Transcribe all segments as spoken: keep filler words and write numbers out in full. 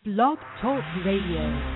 Blog Talk Radio.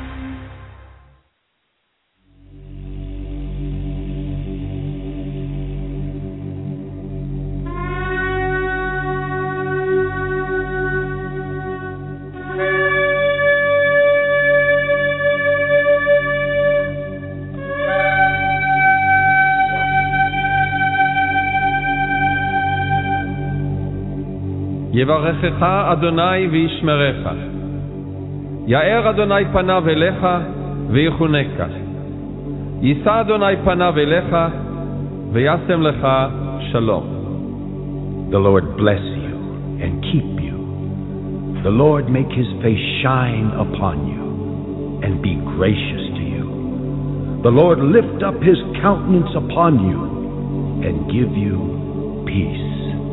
יברכך אדוני וישמרך. יאר אדוני פניו אליך ויחונקה. יישא אדוני פניו אליך וישם לך שלום. The Lord bless you and keep you. The Lord make his face shine upon you and be gracious to you. The Lord lift up his countenance upon you and give you peace.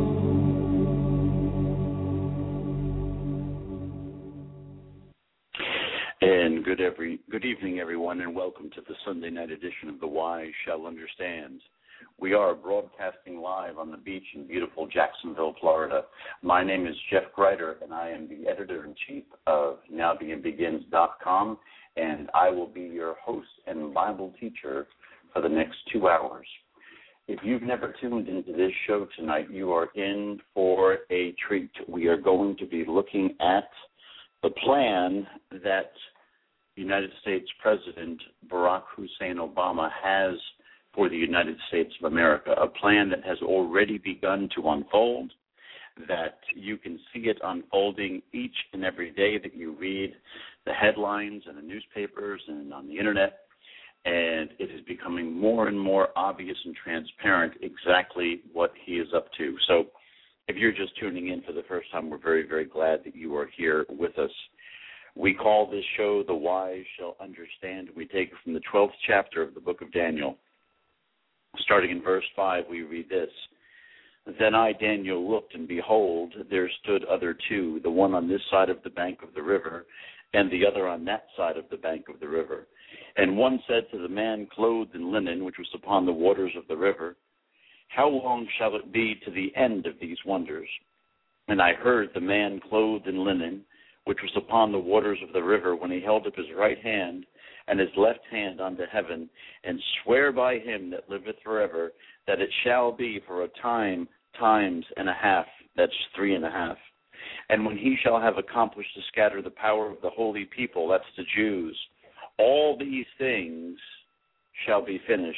And good every good evening, everyone, and welcome to the Sunday night edition of The Wise Shall Understand. We are broadcasting live on the beach in beautiful Jacksonville, Florida. My name is Jeff Greider, and I am the editor-in-chief of Now Being Begins dot com, and I will be your host and Bible teacher for the next two hours. If you've never tuned into this show tonight, you are in for a treat. We are going to be looking at the plan that United States President Barack Hussein Obama has for the United States of America, a plan that has already begun to unfold, that you can see it unfolding each and every day that you read the headlines in the newspapers and on the internet, and it is becoming more and more obvious and transparent exactly what he is up to. So if you're just tuning in for the first time, we're very, very glad that you are here with us. We call this show The Wise Shall Understand. We take it from the twelfth chapter of the book of Daniel. Starting in verse five, we read this. Then I, Daniel, looked, and behold, there stood other two, the one on this side of the bank of the river, and the other on that side of the bank of the river. And one said to the man clothed in linen, which was upon the waters of the river, How long shall it be to the end of these wonders? And I heard the man clothed in linen, which was upon the waters of the river, when he held up his right hand and his left hand unto heaven, and swear by him that liveth forever, that it shall be for a time, times and a half, that's three and a half. And when he shall have accomplished to scatter the power of the holy people, that's the Jews, all these things shall be finished.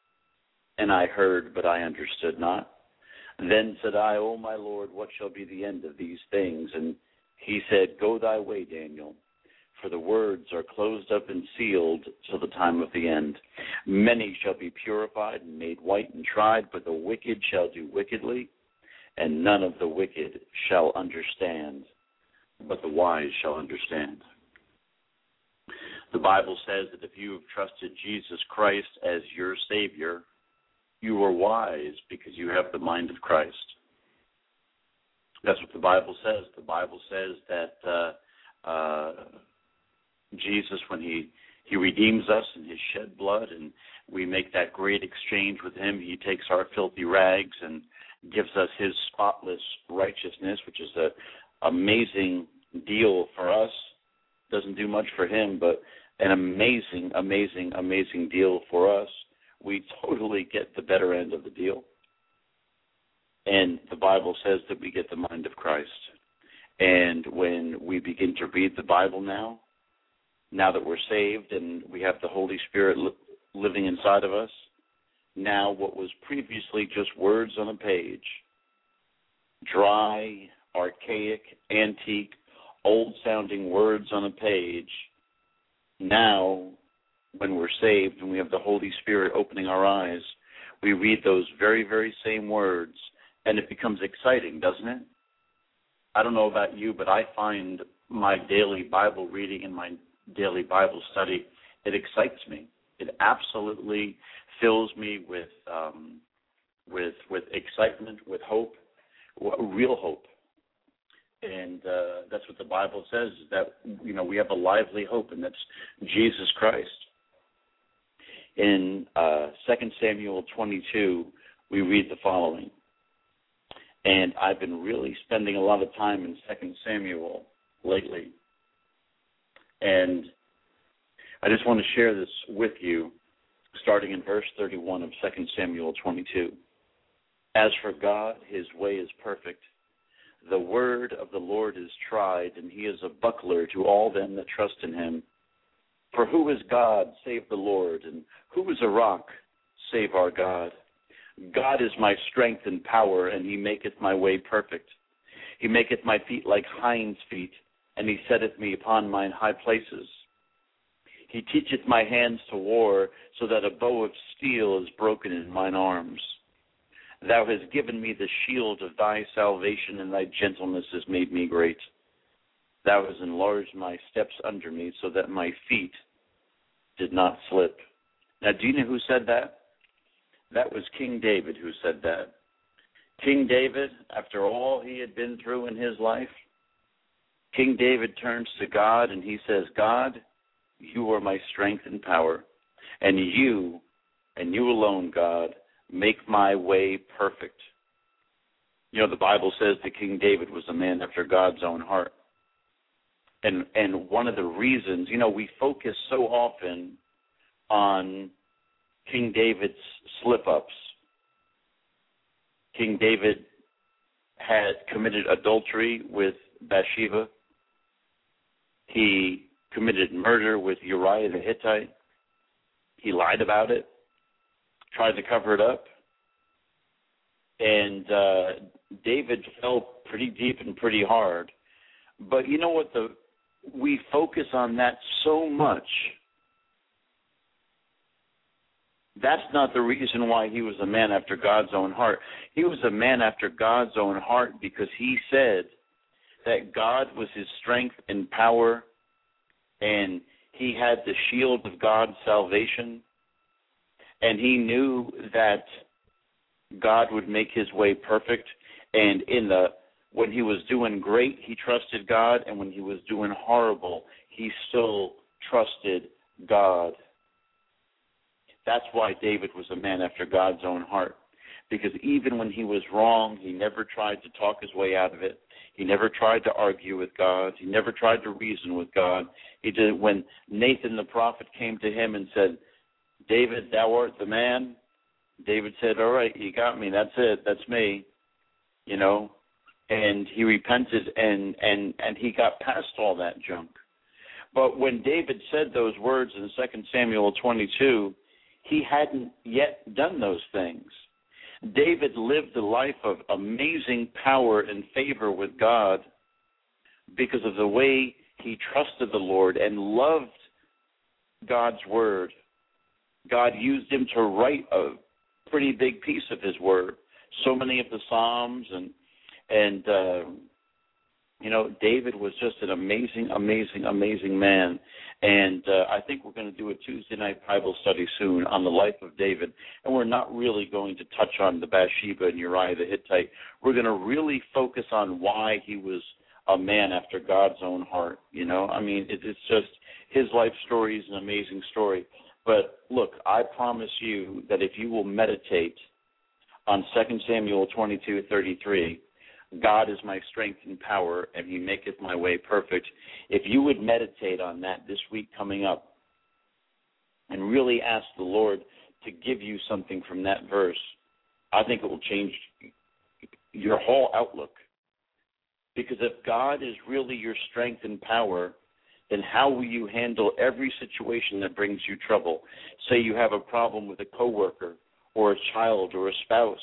And I heard, but I understood not. Then said I, O my Lord, what shall be the end of these things? And he said, Go thy way, Daniel, for the words are closed up and sealed till the time of the end. Many shall be purified and made white and tried, but the wicked shall do wickedly, and none of the wicked shall understand, but the wise shall understand. The Bible says that if you have trusted Jesus Christ as your Savior, you are wise because you have the mind of Christ. That's what the Bible says. The Bible says that uh, uh, Jesus, when he, he redeems us in his shed blood and we make that great exchange with him, he takes our filthy rags and gives us his spotless righteousness, which is an amazing deal for us. Doesn't do much for him, but an amazing, amazing, amazing deal for us. We totally get the better end of the deal. And the Bible says that we get the mind of Christ. And when we begin to read the Bible now, now that we're saved and we have the Holy Spirit li- living inside of us, now what was previously just words on a page, dry, archaic, antique, old-sounding words on a page, now when we're saved and we have the Holy Spirit opening our eyes, we read those very, very same words, and it becomes exciting, doesn't it? I don't know about you, but I find my daily Bible reading and my daily Bible study, it excites me. It absolutely fills me with um, with with excitement, with hope, real hope. And uh, that's what the Bible says, is that, you know, we have a lively hope, and that's Jesus Christ. In uh, Second Samuel twenty-two, we read the following. And I've been really spending a lot of time in Second Samuel lately. And I just want to share this with you, starting in verse thirty-one of Second Samuel twenty-two. As for God, his way is perfect. The word of the Lord is tried, and he is a buckler to all them that trust in him. For who is God save the Lord, and who is a rock save our God? God is my strength and power, and he maketh my way perfect. He maketh my feet like hinds' feet, and he setteth me upon mine high places. He teacheth my hands to war, so that a bow of steel is broken in mine arms. Thou hast given me the shield of thy salvation, and thy gentleness has made me great. Thou hast enlarged my steps under me, so that my feet did not slip. Now, do you know who said that? That was King David who said that. King David, after all he had been through in his life, King David turns to God and he says, God, you are my strength and power, and you, and you alone, God, make my way perfect. You know, the Bible says that King David was a man after God's own heart. And and one of the reasons, you know, we focus so often on King David's slip-ups. King David had committed adultery with Bathsheba. He committed murder with Uriah the Hittite. He lied about it, tried to cover it up. And uh, David fell pretty deep and pretty hard. But you know what? The we focus on that so much. That's not the reason why he was a man after God's own heart. He was a man after God's own heart because he said that God was his strength and power, and he had the shield of God's salvation, and he knew that God would make his way perfect. And in the when he was doing great, he trusted God, and when he was doing horrible, he still trusted God. That's why David was a man after God's own heart, because even when he was wrong, he never tried to talk his way out of it. He never tried to argue with God. He never tried to reason with God. He did. When Nathan the prophet came to him and said, David, thou art the man, David said, all right, you got me. That's it. That's me. You know, and he repented, and, and, and he got past all that junk. But when David said those words in Second Samuel twenty-two, he hadn't yet done those things. David lived a life of amazing power and favor with God because of the way he trusted the Lord and loved God's word. God used him to write a pretty big piece of his word, so many of the Psalms, and, and uh, you know, David was just an amazing, amazing, amazing man. And uh, I think we're going to do a Tuesday night Bible study soon on the life of David. And we're not really going to touch on the Bathsheba and Uriah the Hittite. We're going to really focus on why he was a man after God's own heart. You know, I mean, it, it's just his life story is an amazing story. But look, I promise you that if you will meditate on Second Samuel twenty-two thirty-three, God is my strength and power, and he maketh my way perfect. If you would meditate on that this week coming up and really ask the Lord to give you something from that verse, I think it will change your whole outlook. Because if God is really your strength and power, then how will you handle every situation that brings you trouble? Say you have a problem with a coworker or a child or a spouse.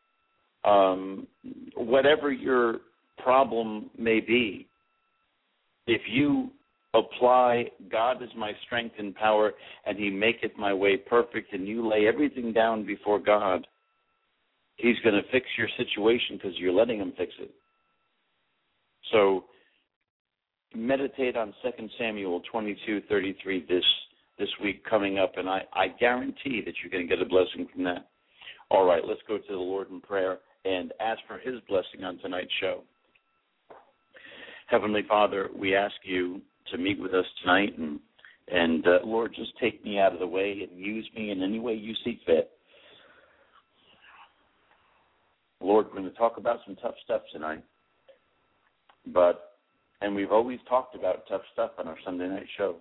Um, whatever your problem may be, if you apply God is my strength and power, and he maketh my way perfect, and you lay everything down before God, he's going to fix your situation because you're letting him fix it. So meditate on Second Samuel twenty-two thirty-three this this week coming up, and I, I guarantee that you're going to get a blessing from that. All right, let's go to the Lord in prayer and ask for his blessing on tonight's show. Heavenly Father, we ask you to meet with us tonight, and, and uh, Lord, just take me out of the way and use me in any way you see fit. Lord, we're going to talk about some tough stuff tonight, but And we've always talked about tough stuff on our Sunday night show.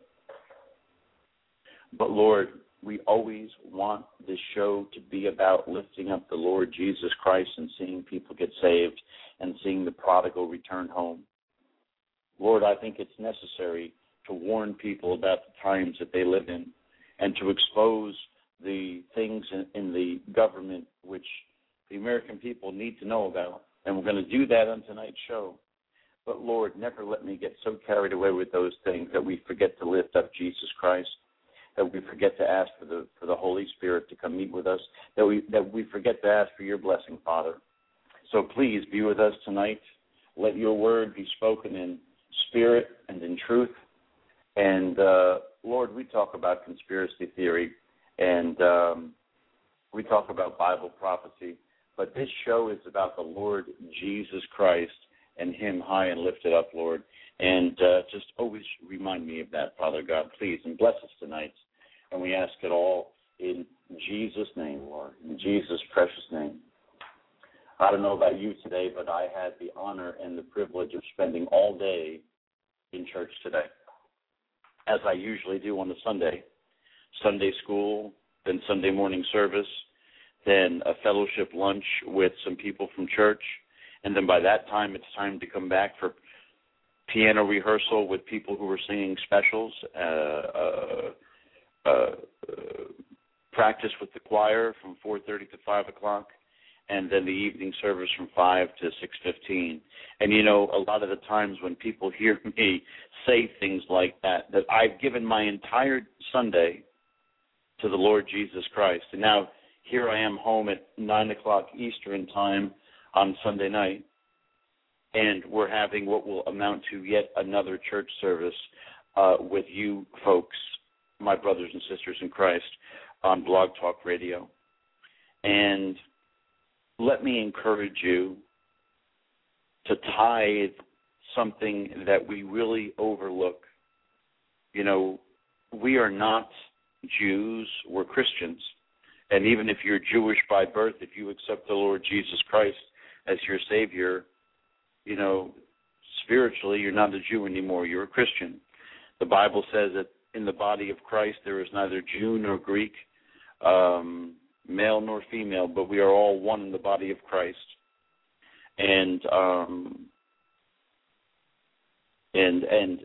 But, Lord, we always want this show to be about lifting up the Lord Jesus Christ and seeing people get saved and seeing the prodigal return home. Lord, I think it's necessary to warn people about the times that they live in and to expose the things in, in the government which the American people need to know about. And we're going to do that on tonight's show. But, Lord, never let me get so carried away with those things that we forget to lift up Jesus Christ, that we forget to ask for the for the Holy Spirit to come meet with us, that we that we forget to ask for your blessing, Father. So please be with us tonight. Let your word be spoken in spirit and in truth. And, uh, Lord, we talk about conspiracy theory and um, we talk about Bible prophecy, but this show is about the Lord Jesus Christ and him high and lifted up, Lord. And uh, just always remind me of that, Father God, please, and bless us tonight. And we ask it all in Jesus' name, Lord, in Jesus' precious name. I don't know about you today, but I had the honor and the privilege of spending all day in church today, as I usually do on a Sunday. Sunday school, then Sunday morning service, then a fellowship lunch with some people from church, and then by that time it's time to come back for piano rehearsal with people who were singing specials, uh, uh, uh, uh, practice with the choir from four thirty to five o'clock, and then the evening service from five to six fifteen. And, you know, a lot of the times when people hear me say things like that, that I've given my entire Sunday to the Lord Jesus Christ. And now here I am home at nine o'clock Eastern time on Sunday night, and we're having what will amount to yet another church service uh, with you folks, my brothers and sisters in Christ, on Blog Talk Radio. And let me encourage you to tithe something that we really overlook. You know, we are not Jews, we're Christians. And even if you're Jewish by birth, if you accept the Lord Jesus Christ as your Savior, you know, spiritually you're not a Jew anymore, you're a Christian. The Bible says that in the body of Christ there is neither Jew nor Greek, um, male nor female, but we are all one in the body of Christ. And um, and and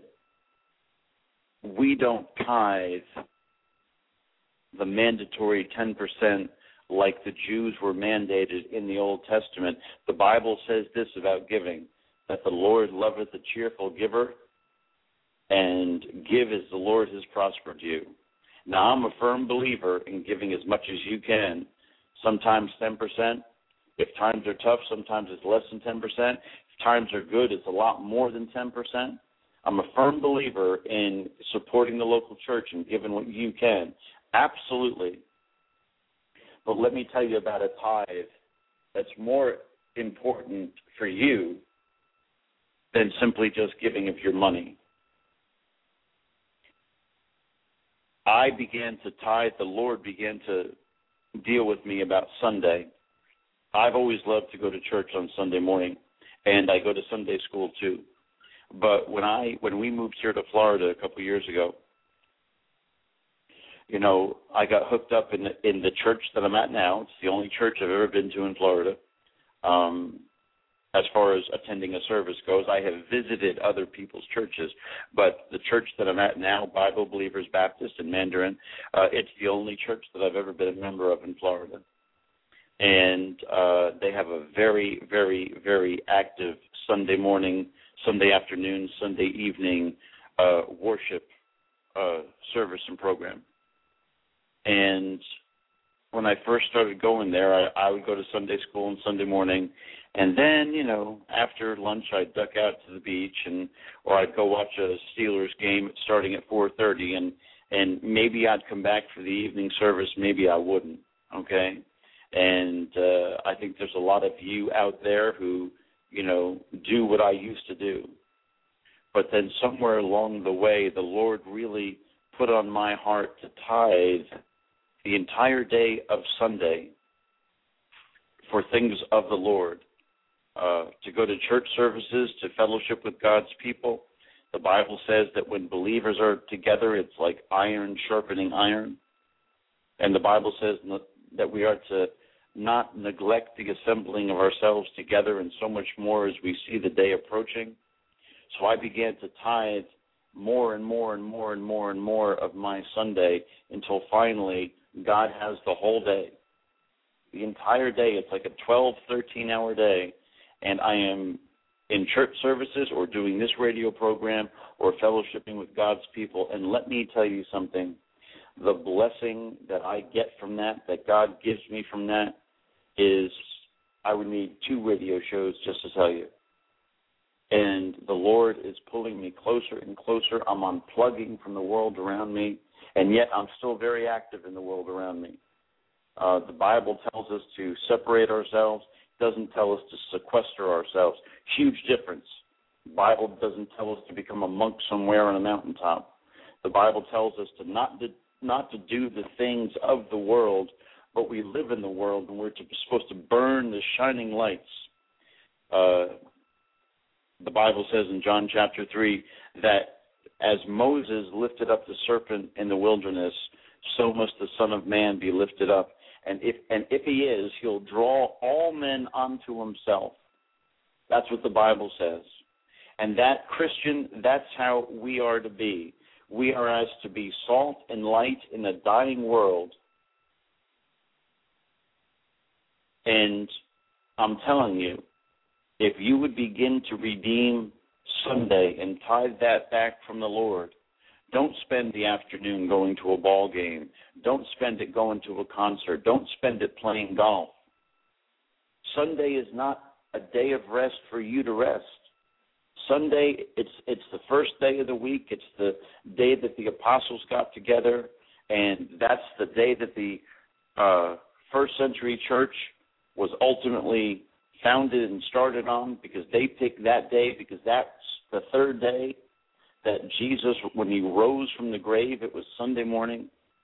we don't tithe the mandatory ten percent like the Jews were mandated in the Old Testament. The Bible says this about giving, that the Lord loveth a cheerful giver, and give as the Lord has prospered you. Now, I'm a firm believer in giving as much as you can, sometimes ten percent. If times are tough, sometimes it's less than ten percent. If times are good, it's a lot more than ten percent. I'm a firm believer in supporting the local church and giving what you can. Absolutely. But let me tell you about a tithe that's more important for you than simply just giving of your money. I began to tithe, the Lord began to deal with me about Sunday. I've always loved to go to church on Sunday morning, and I go to Sunday school too. But when I when we moved here to Florida a couple of years ago, you know, I got hooked up in the, in the church that I'm at now. It's the only church I've ever been to in Florida. Um, as far as attending a service goes, I have visited other people's churches, but the church that I'm at now, Bible Believers Baptist in Mandarin, uh, it's the only church that I've ever been a member of in Florida. And uh, they have a very, very, very active Sunday morning, Sunday afternoon, Sunday evening uh, worship uh, service and program. And when I first started going there, I, I would go to Sunday school on Sunday morning, and then, you know, after lunch, I'd duck out to the beach, and or I'd go watch a Steelers game starting at four thirty, and and maybe I'd come back for the evening service, maybe I wouldn't, okay? And uh, I think there's a lot of you out there who, you know, do what I used to do. But then somewhere along the way, the Lord really put on my heart to tithe the entire day of Sunday for things of the Lord. uh, to go to church services, to fellowship with God's people. The Bible says that when believers are together, it's like iron sharpening iron. And the Bible says that we are to not neglect the assembling of ourselves together, and so much more as we see the day approaching. So I began to tithe more and more and more and more and more of my Sunday until finally God has the whole day. The entire day. It's like a twelve, thirteen-hour day, and I am in church services or doing this radio program or fellowshipping with God's people. And let me tell you something. The blessing that I get from that, that God gives me from that, is I would need two radio shows just to tell you. And the Lord is pulling me closer and closer. I'm unplugging from the world around me, and yet I'm still very active in the world around me. Uh, the Bible tells us to separate ourselves. It doesn't tell us to sequester ourselves. Huge difference. The Bible doesn't tell us to become a monk somewhere on a mountaintop. The Bible tells us to not to, not to do the things of the world, but we live in the world, and we're to, supposed to burn the shining lights. Uh, the Bible says in John chapter three that as Moses lifted up the serpent in the wilderness, so must the Son of Man be lifted up. And if and if he is, he'll draw all men unto himself. That's what the Bible says. And that, Christian, that's how we are to be. We are as to be salt and light in a dying world. And I'm telling you, if you would begin to redeem Sunday and tithe that back from the Lord, don't spend the afternoon going to a ball game. Don't spend it going to a concert. Don't spend it playing golf. Sunday is not a day of rest for you to rest. Sunday, it's it's the first day of the week. It's the day that the apostles got together, and that's the day that the uh, first century church was ultimately founded and started on, because they picked that day because that's the third day that Jesus, when he rose from the grave, it was Sunday morning.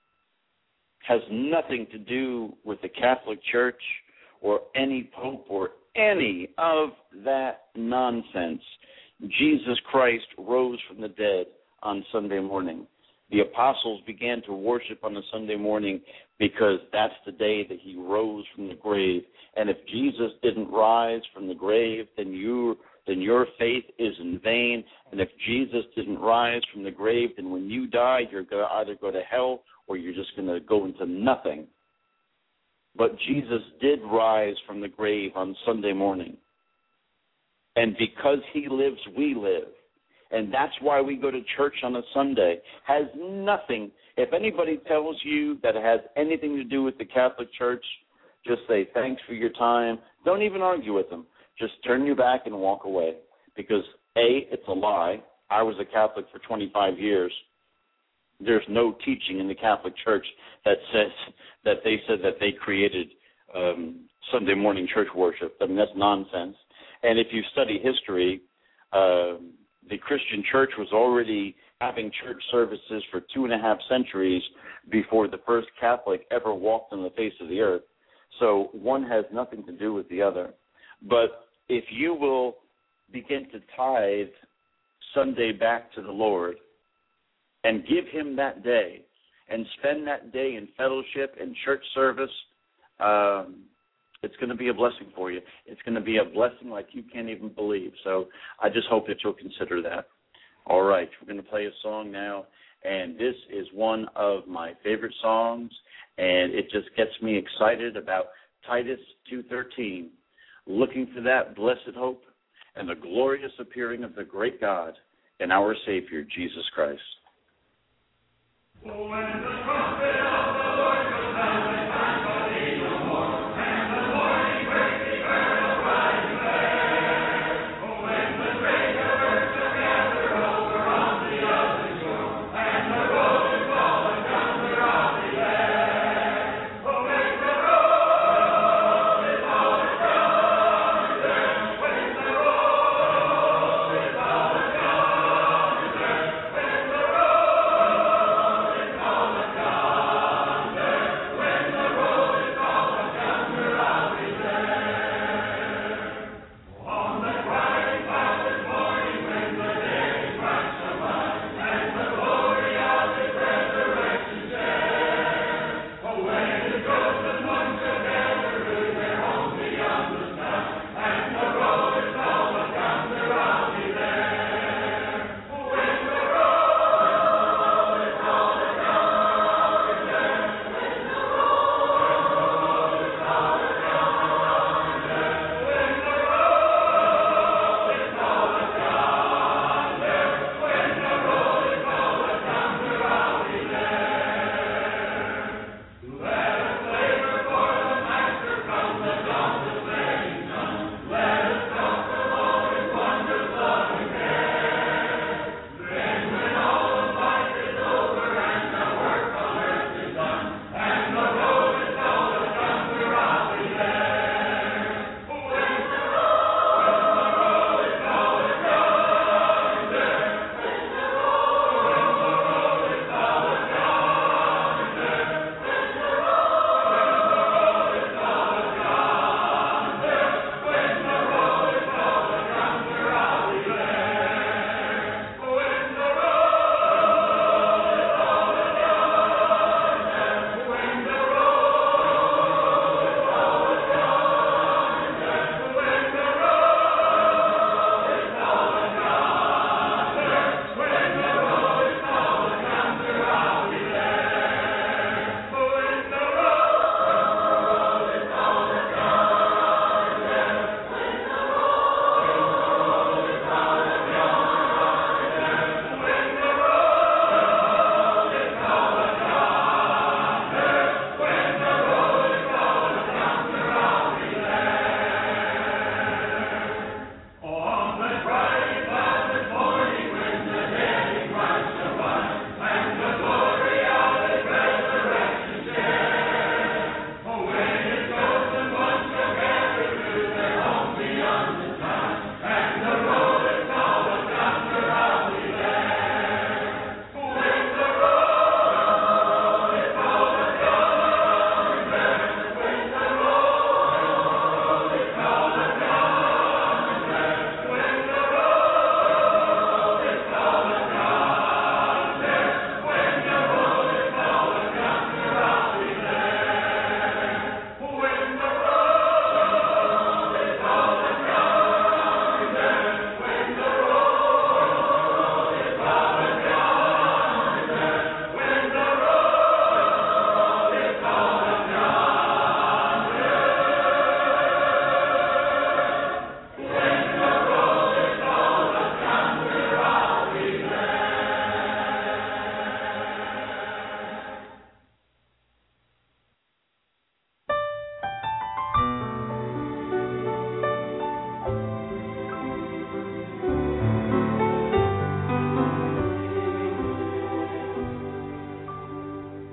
Has nothing to do with the Catholic Church or any pope or any of that nonsense. Jesus Christ rose from the dead on Sunday morning. The apostles began to worship on a Sunday morning because that's the day that he rose from the grave. And if Jesus didn't rise from the grave, then you then your faith is in vain. And if Jesus didn't rise from the grave, then when you die, you're going to either go to hell or you're just going to go into nothing. But Jesus did rise from the grave on Sunday morning. And because he lives, we live. And that's why we go to church on a Sunday. Has nothing. If anybody tells you that it has anything to do with the Catholic Church, just say thanks for your time. Don't even argue with them. Just turn your back and walk away. Because, A, it's a lie. I was a Catholic for twenty-five years. There's no teaching in the Catholic Church that says that they said that they created um, Sunday morning church worship. I mean, that's nonsense. And if you study history, uh, the Christian church was already having church services for two and a half centuries before the first Catholic ever walked on the face of the earth. So one has nothing to do with the other. But if you will begin to tithe Sunday back to the Lord and give him that day and spend that day in fellowship and church service, um, it's going to be a blessing for you. It's going to be a blessing like you can't even believe. So I just hope that you'll consider that. All right, we're going to play a song now, and this is one of my favorite songs, and it just gets me excited about Titus two thirteen, looking for that blessed hope and the glorious appearing of the great God and our Savior, Jesus Christ. Oh, when the trumpet of the Lord goes out, and time shall be no more, and the morning breaks, declare the rising there. Oh, when the great earth shall gather over on the other shore, and the rolling fallen thunder of the air. Oh, when the roll is all around there, when the roll is all around there, when the roll is all around.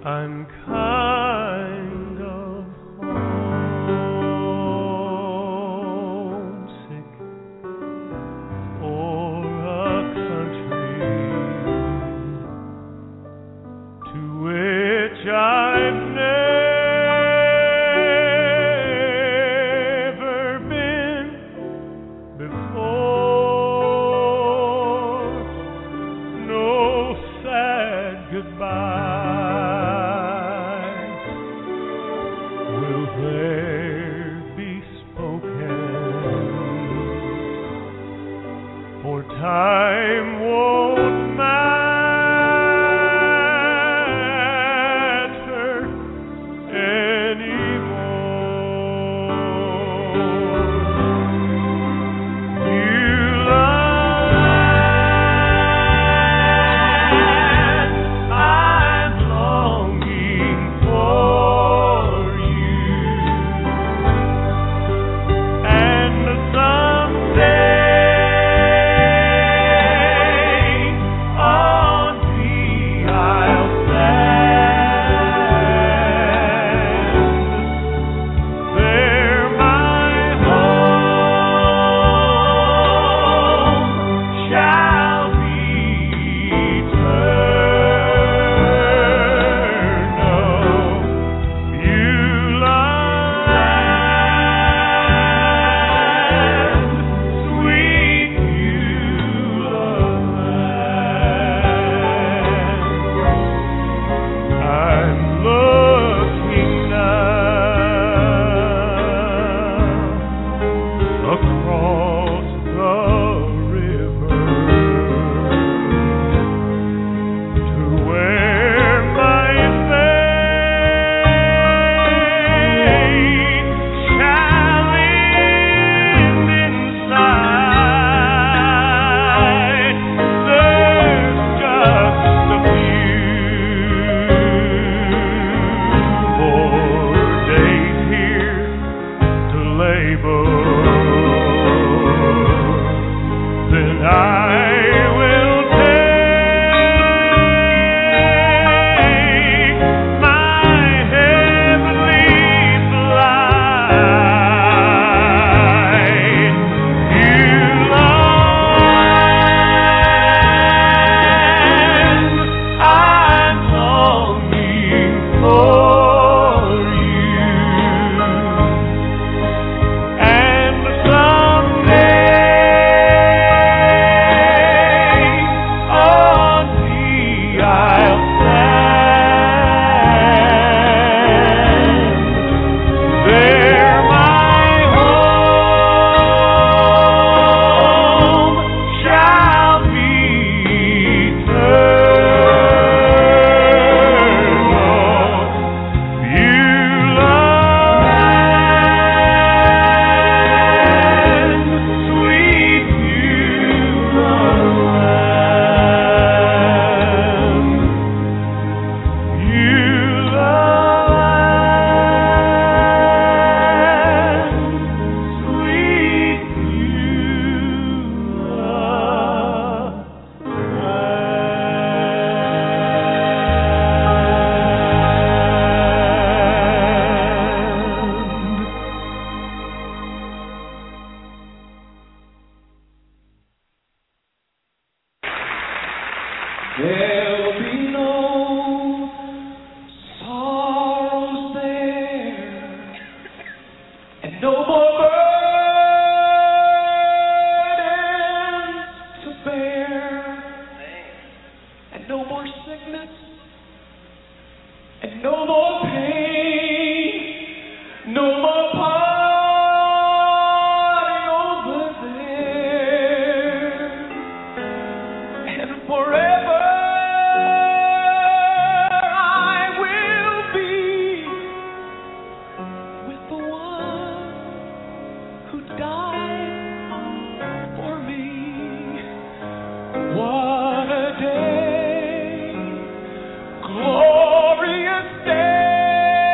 I'm kind of homesick for a country to which I've never been before. No sad goodbye will there be spoken, for time won't matter anymore. You land, I'm longing for you, and someday on thee I'll stand. There my home shall be eternal. Beulah land, sweet Beulah land. I'm looking now across the river to where my fate shall end inside. There's just a few more days here to labor, then I will take my heavenly flight. Beulah land, I'm longing for you, and someday on thee I'll stand. There my home shall be eternal. Beulah land, sweet Beulah land. Beulah land, sweet Beulah land. There'll be no sorrows there, and no more burdens to bear, and no more sickness, and no more pain, no more parting over there, and forever I will be with the one who died for me. What a day, glorious day.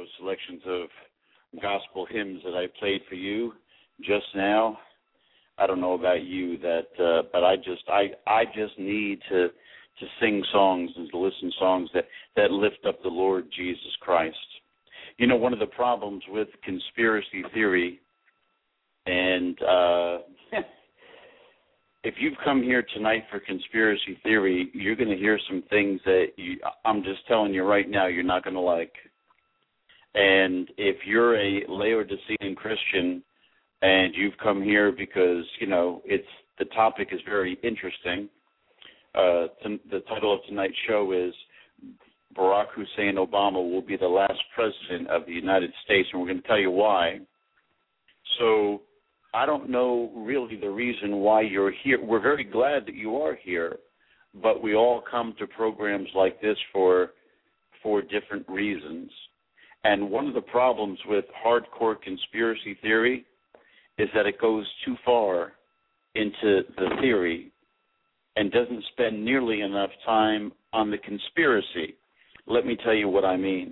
selections of gospel hymns that I played for you just now. I don't know about you, that, uh, but I just, I, I just need to, to sing songs and to listen to songs that, that lift up the Lord Jesus Christ. You know, one of the problems with conspiracy theory, and uh, if you've come here tonight for conspiracy theory, you're going to hear some things that you, I'm just telling you right now you're not going to like. And if you're a Laodicean Christian and you've come here because, you know, it's the topic is very interesting, uh, the title of tonight's show is Barack Hussein Obama will be the last president of the United States, and we're going to tell you why. So I don't know really the reason why you're here. We're very glad that you are here, but we all come to programs like this for for different reasons. And one of the problems with hardcore conspiracy theory is that it goes too far into the theory and doesn't spend nearly enough time on the conspiracy. Let me tell you what I mean.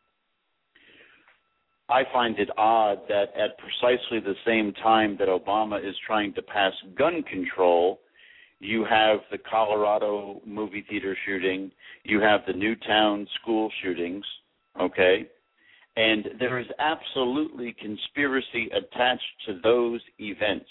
I find it odd that at precisely the same time that Obama is trying to pass gun control, you have the Colorado movie theater shooting, you have the Newtown school shootings, okay? And there is absolutely conspiracy attached to those events.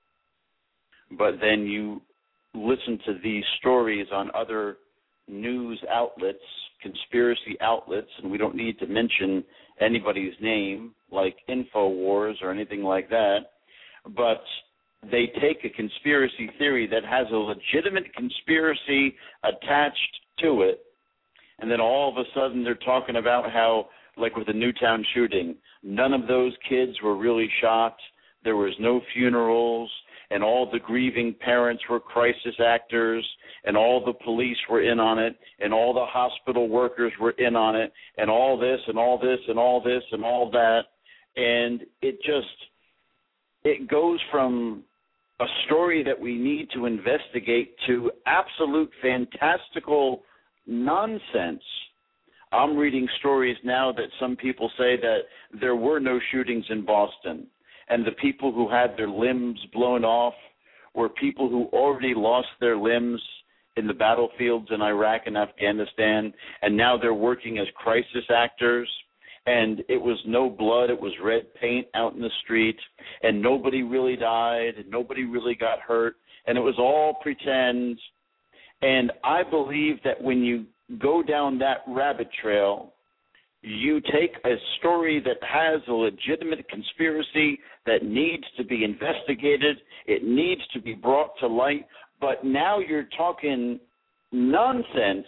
But then you listen to these stories on other news outlets, conspiracy outlets, and we don't need to mention anybody's name, like InfoWars or anything like that, but they take a conspiracy theory that has a legitimate conspiracy attached to it, and then all of a sudden they're talking about how, like with the Newtown shooting, none of those kids were really shot, there was no funerals, and all the grieving parents were crisis actors, and all the police were in on it, and all the hospital workers were in on it, and all this and all this and all this and all that. And it just, it goes from a story that we need to investigate to absolute fantastical nonsense. I'm reading stories now that some people say that there were no shootings in Boston, and the people who had their limbs blown off were people who already lost their limbs in the battlefields in Iraq and Afghanistan, and now they're working as crisis actors, and it was no blood, it was red paint out in the street, and nobody really died, and nobody really got hurt, and it was all pretend. And I believe that when you go down that rabbit trail, you take a story that has a legitimate conspiracy that needs to be investigated, it needs to be brought to light, but now you're talking nonsense,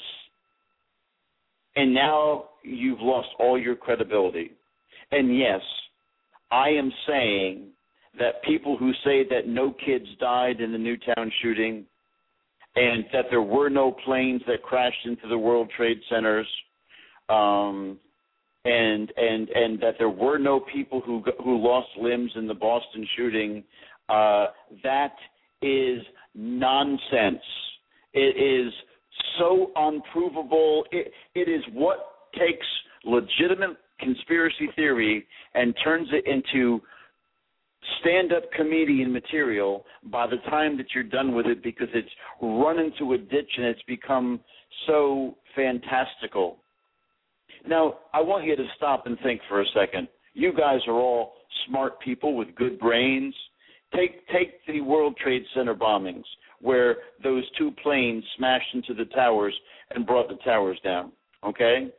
and now you've lost all your credibility. And yes, I am saying that people who say that no kids died in the Newtown shooting and that there were no planes that crashed into the World Trade Centers, um, and and and that there were no people who who lost limbs in the Boston shooting, uh, that is nonsense. It is so unprovable. It, it is what takes legitimate conspiracy theory and turns it into stand-up comedian material by the time that you're done with it, because it's run into a ditch and it's become so fantastical. Now, I want you to stop and think for a second. You guys are all smart people with good brains. Take take the World Trade Center bombings, where those two planes smashed into the towers and brought the towers down, okay?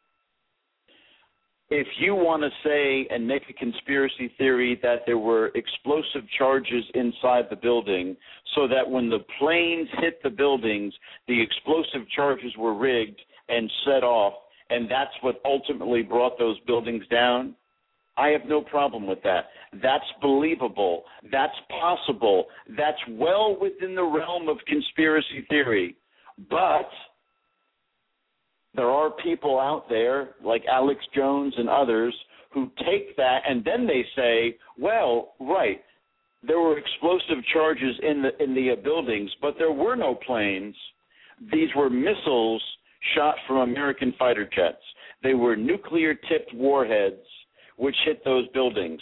If you want to say and make a conspiracy theory that there were explosive charges inside the building so that when the planes hit the buildings, the explosive charges were rigged and set off, and that's what ultimately brought those buildings down, I have no problem with that. That's believable. That's possible. That's well within the realm of conspiracy theory. But there are people out there like Alex Jones and others who take that and then they say, well, right, there were explosive charges in the in the uh, buildings, but there were no planes. These were missiles shot from American fighter jets. They were nuclear-tipped warheads which hit those buildings.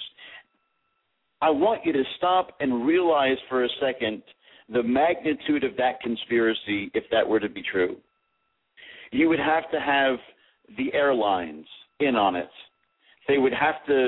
I want you to stop and realize for a second the magnitude of that conspiracy if that were to be true. You would have to have the airlines in on it. They would have to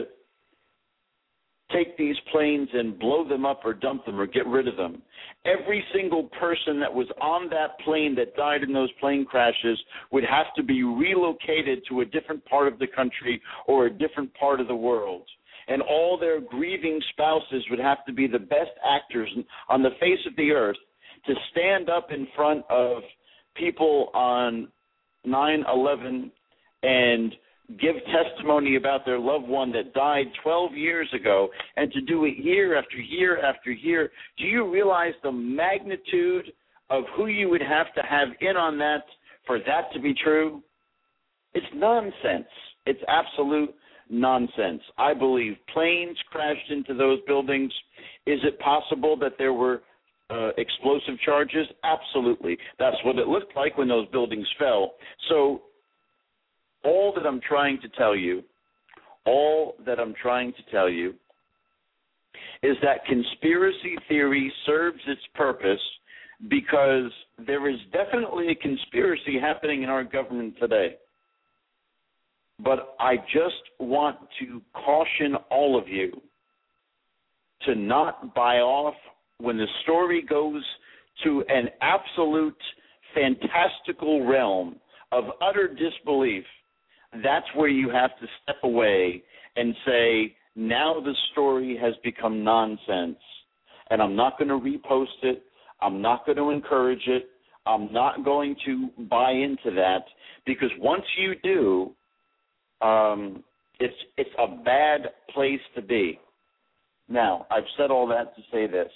take these planes and blow them up or dump them or get rid of them. Every single person that was on that plane that died in those plane crashes would have to be relocated to a different part of the country or a different part of the world. And all their grieving spouses would have to be the best actors on the face of the earth to stand up in front of people on nine eleven and give testimony about their loved one that died twelve years ago, and to do it year after year after year. Do you realize the magnitude of who you would have to have in on that for that to be true? It's nonsense. It's absolute nonsense. I believe planes crashed into those buildings. Is it possible that there were uh, explosive charges? Absolutely. That's what it looked like when those buildings fell. So all that I'm trying to tell you, all that I'm trying to tell you is that conspiracy theory serves its purpose because there is definitely a conspiracy happening in our government today. But I just want to caution all of you to not buy off when the story goes to an absolute fantastical realm of utter disbelief. That's where you have to step away and say, now the story has become nonsense, and I'm not going to repost it. I'm not going to encourage it. I'm not going to buy into that, because once you do, um, it's it's a bad place to be. Now, I've said all that to say this.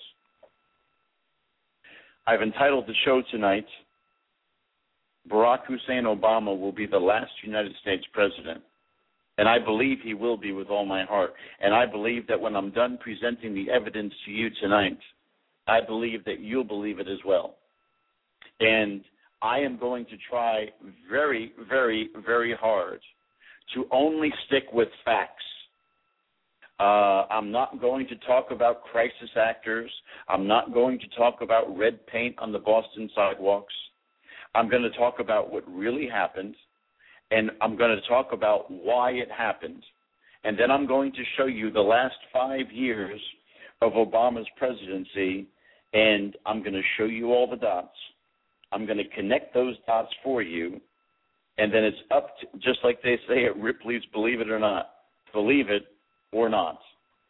I've entitled the show tonight, Barack Hussein Obama will be the last United States president. And I believe he will be with all my heart. And I believe that when I'm done presenting the evidence to you tonight, I believe that you'll believe it as well. And I am going to try very, very, very hard to only stick with facts. Uh, I'm not going to talk about crisis actors. I'm not going to talk about red paint on the Boston sidewalks. I'm going to talk about what really happened, and I'm going to talk about why it happened. And then I'm going to show you the last five years of Obama's presidency, and I'm going to show you all the dots. I'm going to connect those dots for you, and then it's up to, just like they say at Ripley's Believe It or Not, believe it or not.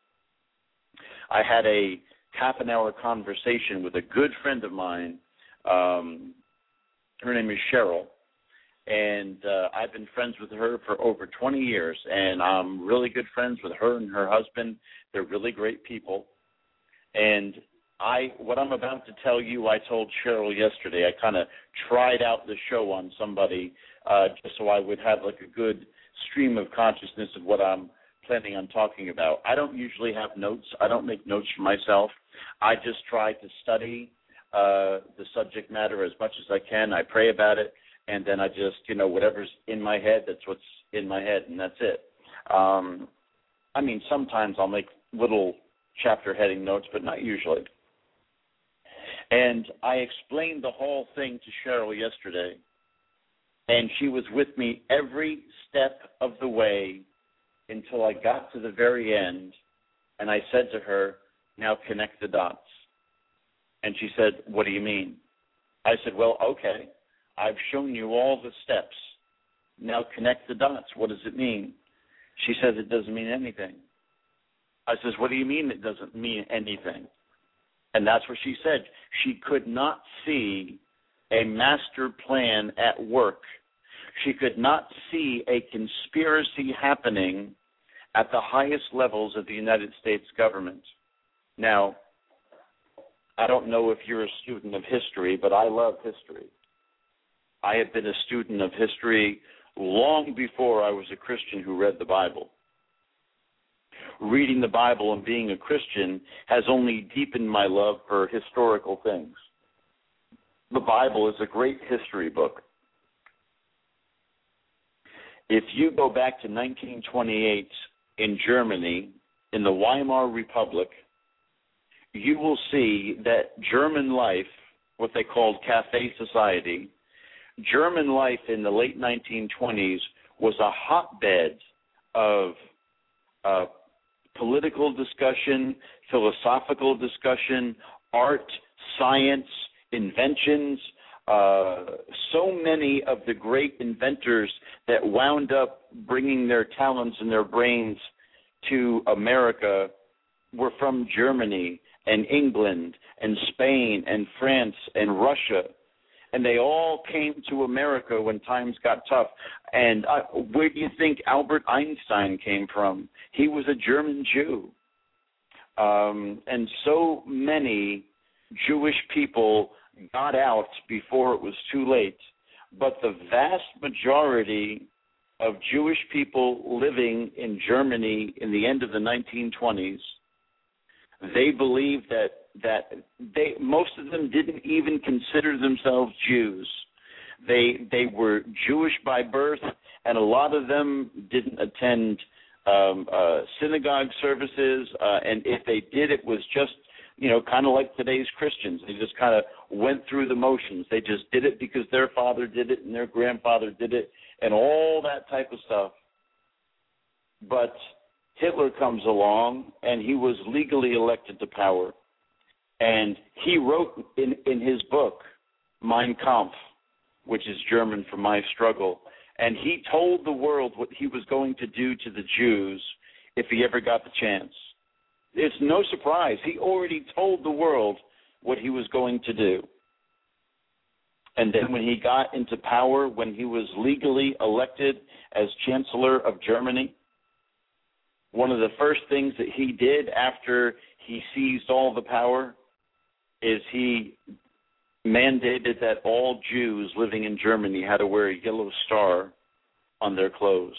I had a half an hour conversation with a good friend of mine. Um, her name is Cheryl, and uh, I've been friends with her for over twenty years, and I'm really good friends with her and her husband. They're really great people. And I, what I'm about to tell you, I told Cheryl yesterday. I kind of tried out the show on somebody uh, just so I would have like a good stream of consciousness of what I'm planning on talking about. I don't usually have notes. I don't make notes for myself. I just try to study uh, the subject matter as much as I can. I pray about it, and then I just, you know, whatever's in my head, that's what's in my head, and that's it. Um, I mean, sometimes I'll make little chapter heading notes, but not usually. And I explained the whole thing to Cheryl yesterday, and she was with me every step of the way until I got to the very end, and I said to her, now connect the dots. And she said, what do you mean? I said, well, okay, I've shown you all the steps. Now connect the dots. What does it mean? She says, it doesn't mean anything. I says, what do you mean it doesn't mean anything? And that's what she said. She could not see a master plan at work. She could not see a conspiracy happening at the highest levels of the United States government. Now, I don't know if you're a student of history, but I love history. I have been a student of history long before I was a Christian who read the Bible. Reading the Bible and being a Christian has only deepened my love for historical things. The Bible is a great history book. if you go back to nineteen twenty-eight in Germany, in the Weimar Republic, you will see that German life, what they called cafe society, German life in the late nineteen twenties was a hotbed of uh, political discussion, philosophical discussion, art, science, inventions. Uh, so many of the great inventors that wound up bringing their talents and their brains to America were from Germany and England and Spain and France and Russia. And they all came to America when times got tough. And uh, where do you think Albert Einstein came from? He was a German Jew. Um, and so many Jewish people got out before it was too late. But the vast majority of Jewish people living in Germany in the end of the nineteen twenties, they believed that that they most of them didn't even consider themselves Jews. They they were Jewish by birth, and a lot of them didn't attend um, uh, synagogue services, uh, and if they did, it was just, you know, kind of like today's Christians. They just kind of went through the motions. They just did it because their father did it and their grandfather did it and all that type of stuff. But Hitler comes along, and he was legally elected to power. And he wrote in, in his book, Mein Kampf, which is German for My Struggle, and he told the world what he was going to do to the Jews if he ever got the chance. It's no surprise. He already told the world what he was going to do. And then when he got into power, when he was legally elected as Chancellor of Germany, one of the first things that he did after he seized all the power is he mandated that all Jews living in Germany had to wear a yellow star on their clothes.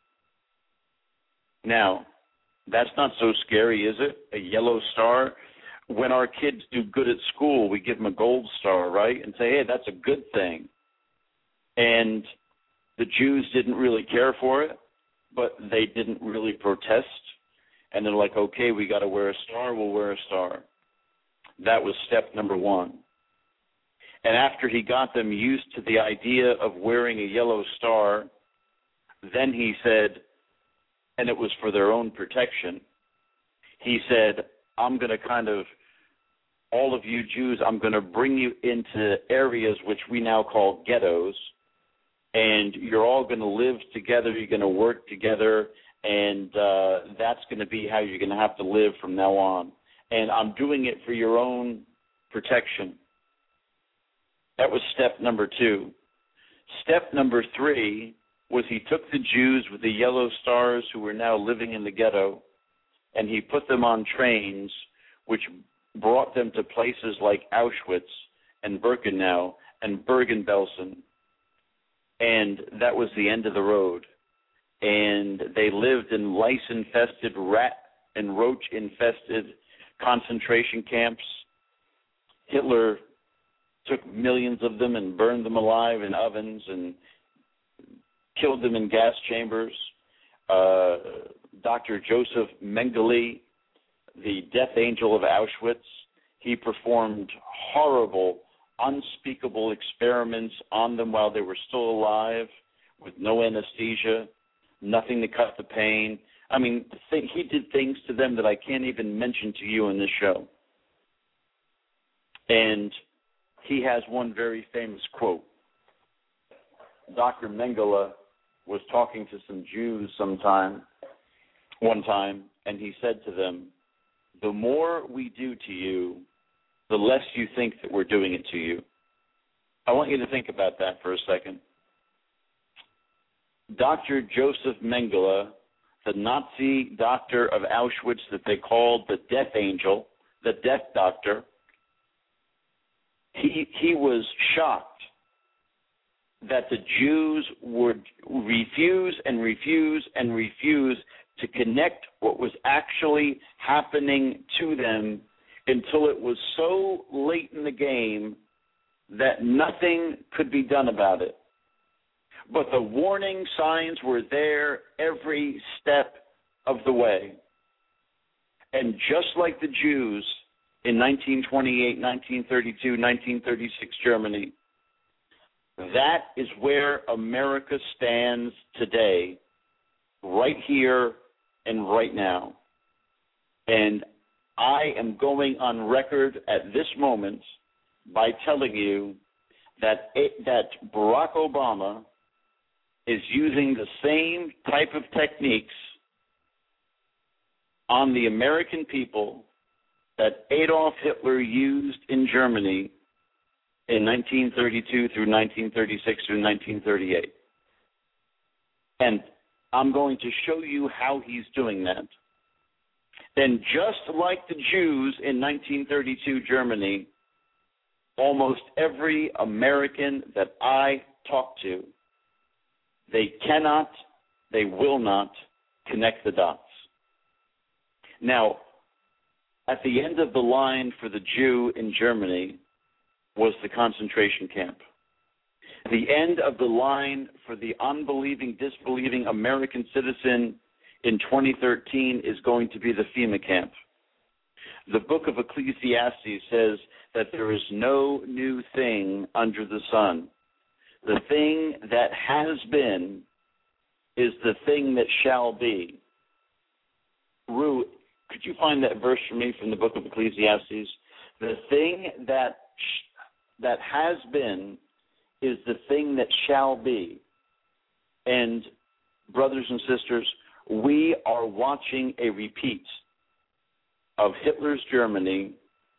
Now, that's not so scary, is it? A yellow star? When our kids do good at school, we give them a gold star, right? And say, hey, that's a good thing. And the Jews didn't really care for it, but they didn't really protest. And they're like, okay, we got to wear a star, we'll wear a star. That was step number one. And after he got them used to the idea of wearing a yellow star, then he said, and it was for their own protection, he said, I'm going to kind of, all of you Jews, I'm going to bring you into areas which we now call ghettos, and you're all going to live together, you're going to work together, and uh, that's going to be how you're going to have to live from now on. And I'm doing it for your own protection. That was step number two. Step number three was he took the Jews with the yellow stars who were now living in the ghetto, and he put them on trains which brought them to places like Auschwitz and Birkenau and Bergen-Belsen. And that was the end of the road. And they lived in lice-infested, rat and roach-infested concentration camps. Hitler took millions of them and burned them alive in ovens and killed them in gas chambers. Uh, Doctor Joseph Mengele, the death angel of Auschwitz, he performed horrible, unspeakable experiments on them while they were still alive with no anesthesia, nothing to cut the pain. I mean, he did things to them that I can't even mention to you in this show. And he has one very famous quote. Doctor Mengele was talking to some Jews sometime, one time, and he said to them, the more we do to you, the less you think that we're doing it to you. I want you to think about that for a second. Doctor Joseph Mengele, the Nazi doctor of Auschwitz that they called the death angel, the death doctor, he, he was shocked that the Jews would refuse and refuse and refuse to connect what was actually happening to them until it was so late in the game that nothing could be done about it. But the warning signs were there every step of the way. And just like the Jews in nineteen twenty-eight, nineteen thirty-two, nineteen thirty-six Germany, that is where America stands today, right here and right now. And I am going on record at this moment by telling you that it, that Barack Obama is using the same type of techniques on the American people that Adolf Hitler used in Germany in nineteen thirty-two through nineteen thirty-six through nineteen thirty-eight. And I'm going to show you how he's doing that. Then just like the Jews in nineteen thirty-two Germany, almost every American that I talk to, they cannot, they will not connect the dots. Now, at the end of the line for the Jew in Germany was the concentration camp. The end of the line for the unbelieving, disbelieving American citizen in twenty thirteen is going to be the FEMA camp. The book of Ecclesiastes says that there is no new thing under the sun. The thing that has been is the thing that shall be. Rue, could you find that verse for me from the book of Ecclesiastes? The thing that that has been is the thing that shall be. And brothers and sisters, we are watching a repeat of Hitler's Germany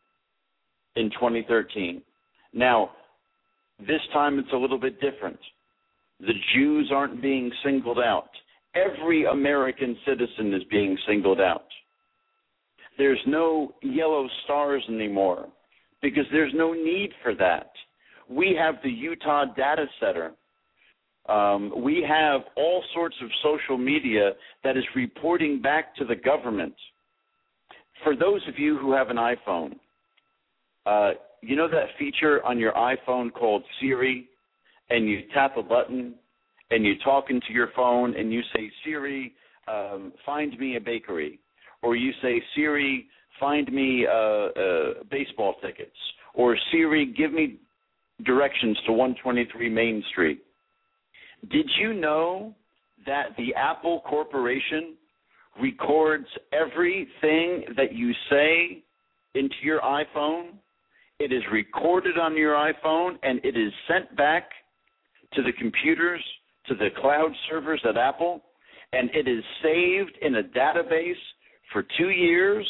in twenty thirteen. Now, this time it's a little bit different. The Jews aren't being singled out. Every American citizen is being singled out. There's no yellow stars anymore because there's no need for that. We have the Utah Data Center. Um, we have all sorts of social media that is reporting back to the government. For those of you who have an iPhone, uh, you know that feature on your iPhone called Siri, and you tap a button and you talk into your phone and you say, Siri, um, find me a bakery. Or you say, Siri, find me uh, uh, baseball tickets. Or Siri, give me directions to one twenty-three Main Street. Did you know that the Apple Corporation records everything that you say into your iPhone? It is recorded on your iPhone, and it is sent back to the computers, to the cloud servers at Apple, and it is saved in a database for two years,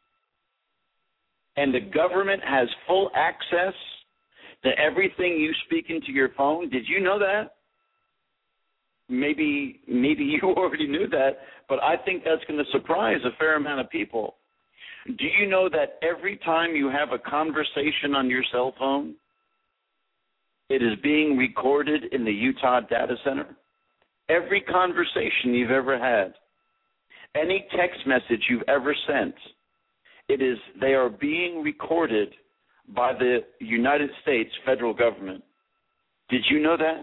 and the government has full access to everything you speak into your phone. Did you know that? Maybe, maybe you already knew that, but I think that's going to surprise a fair amount of people. Do you know that every time you have a conversation on your cell phone, it is being recorded in the Utah Data Center? Every conversation you've ever had, any text message you've ever sent, it is, they are being recorded by the United States federal government. Did you know that?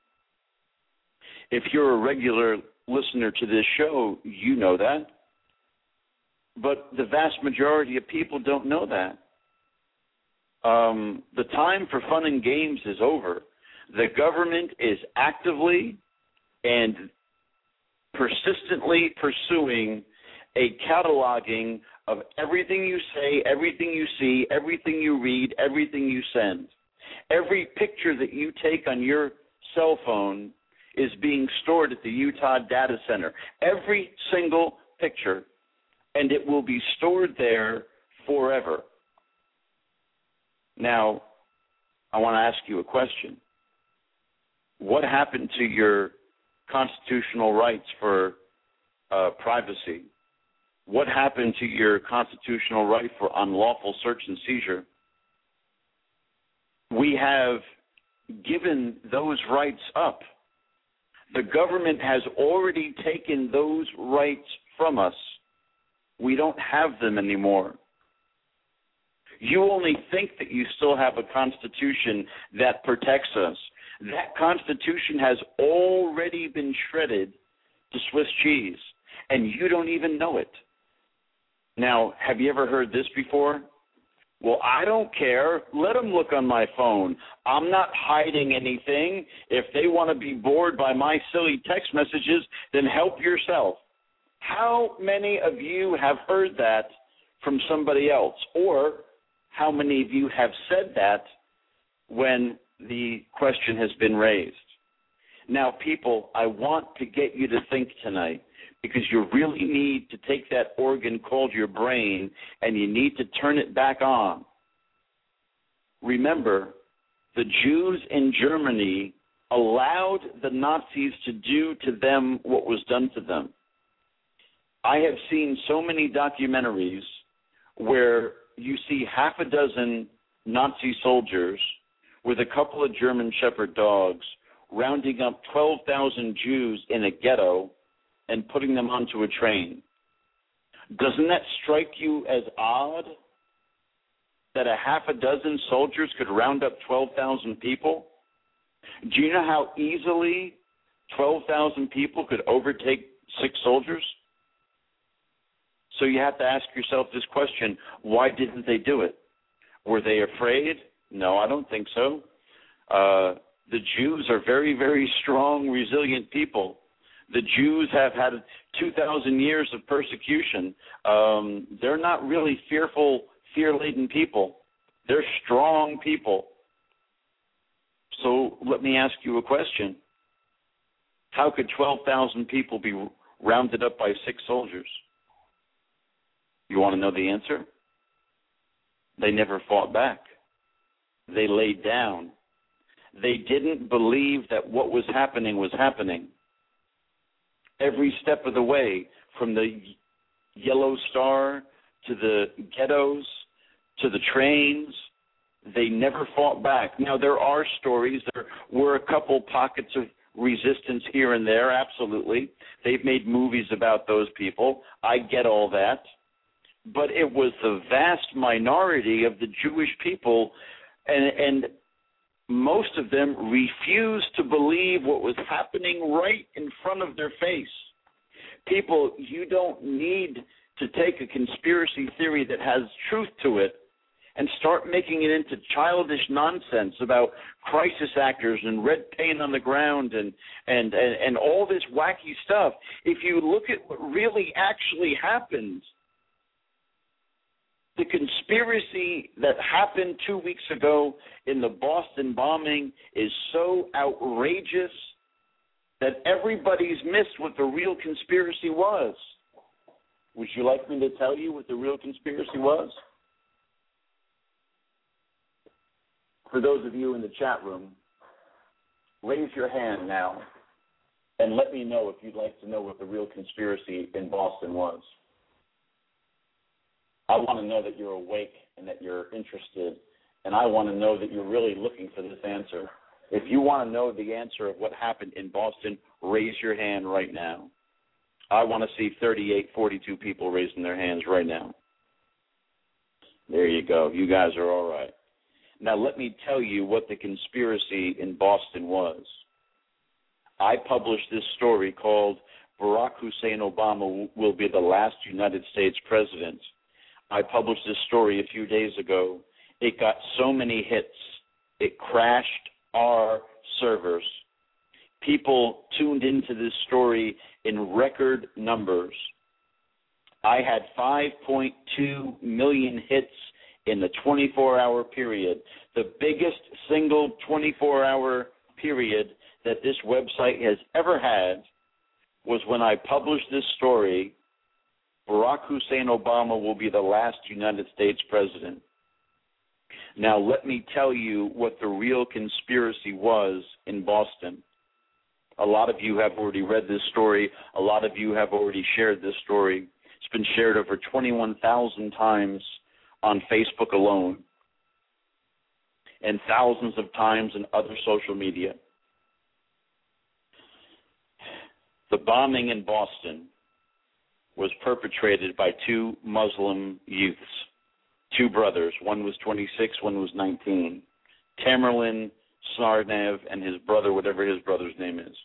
If you're a regular listener to this show, you know that. But the vast majority of people don't know that. Um, the time for fun and games is over. The government is actively and persistently pursuing a cataloging of everything you say, everything you see, everything you read, everything you send. Every picture that you take on your cell phone is being stored at the Utah Data Center. Every single picture, and it will be stored there forever. Now, I want to ask you a question. What happened to your constitutional rights for uh, privacy? What happened to your constitutional right for unlawful search and seizure? We have given those rights up. The government has already taken those rights from us. We don't have them anymore. You only think that you still have a constitution that protects us, That Constitution has already been shredded to Swiss cheese, and you don't even know it. Now, have you ever heard this before? Well, I don't care. Let them look on my phone. I'm not hiding anything. If they want to be bored by my silly text messages, then help yourself. How many of you have heard that from somebody else? Or how many of you have said that when the question has been raised? Now, people, I want to get you to think tonight, because you really need to take that organ called your brain and you need to turn it back on. Remember, the Jews in Germany allowed the Nazis to do to them what was done to them. I have seen so many documentaries where you see half a dozen Nazi soldiers with a couple of German Shepherd dogs rounding up twelve thousand Jews in a ghetto and putting them onto a train. Doesn't that strike you as odd that a half a dozen soldiers could round up twelve thousand people? Do you know how easily twelve thousand people could overtake six soldiers? So you have to ask yourself this question: why didn't they do it? Were they afraid? No, I don't think so. Uh, the Jews are very, very strong, resilient people. The Jews have had two thousand years of persecution. Um, they're not really fearful, fear-laden people. They're strong people. So let me ask you a question. How could twelve thousand people be rounded up by six soldiers? You want to know the answer? They never fought back. They laid down. They didn't believe that what was happening was happening. Every step of the way, from the Yellow Star to the ghettos to the trains, they never fought back. Now, there are stories. There were a couple pockets of resistance here and there, absolutely. They've made movies about those people. I get all that. But it was the vast minority of the Jewish people, and, and most of them refused to believe what was happening right in front of their face. People, you don't need to take a conspiracy theory that has truth to it and start making it into childish nonsense about crisis actors and red paint on the ground and, and, and, and all this wacky stuff. If you look at what really actually happened, the conspiracy that happened two weeks ago in the Boston bombing is so outrageous that everybody's missed what the real conspiracy was. Would you like me to tell you what the real conspiracy was? For those of you in the chat room, raise your hand now and let me know if you'd like to know what the real conspiracy in Boston was. I want to know that you're awake and that you're interested, and I want to know that you're really looking for this answer. If you want to know the answer of what happened in Boston, raise your hand right now. I want to see thirty-eight, forty-two people raising their hands right now. There you go. You guys are all right. Now let me tell you what the conspiracy in Boston was. I published this story called Barack Hussein Obama Will Be the Last United States President. I published this story a few days ago. It got so many hits, it crashed our servers. People tuned into this story in record numbers. I had five point two million hits in the twenty-four hour period, the biggest single twenty-four hour period that this website has ever had was when I published this story, Barack Hussein Obama Will Be the Last United States President. Now, let me tell you what the real conspiracy was in Boston. A lot of you have already read this story. A lot of you have already shared this story. It's been shared over twenty-one thousand times on Facebook alone and thousands of times in other social media. The bombing in Boston was perpetrated by two Muslim youths, two brothers. One was twenty-six, one was nineteen. Tamerlan Tsarnaev and his brother, whatever his brother's name is.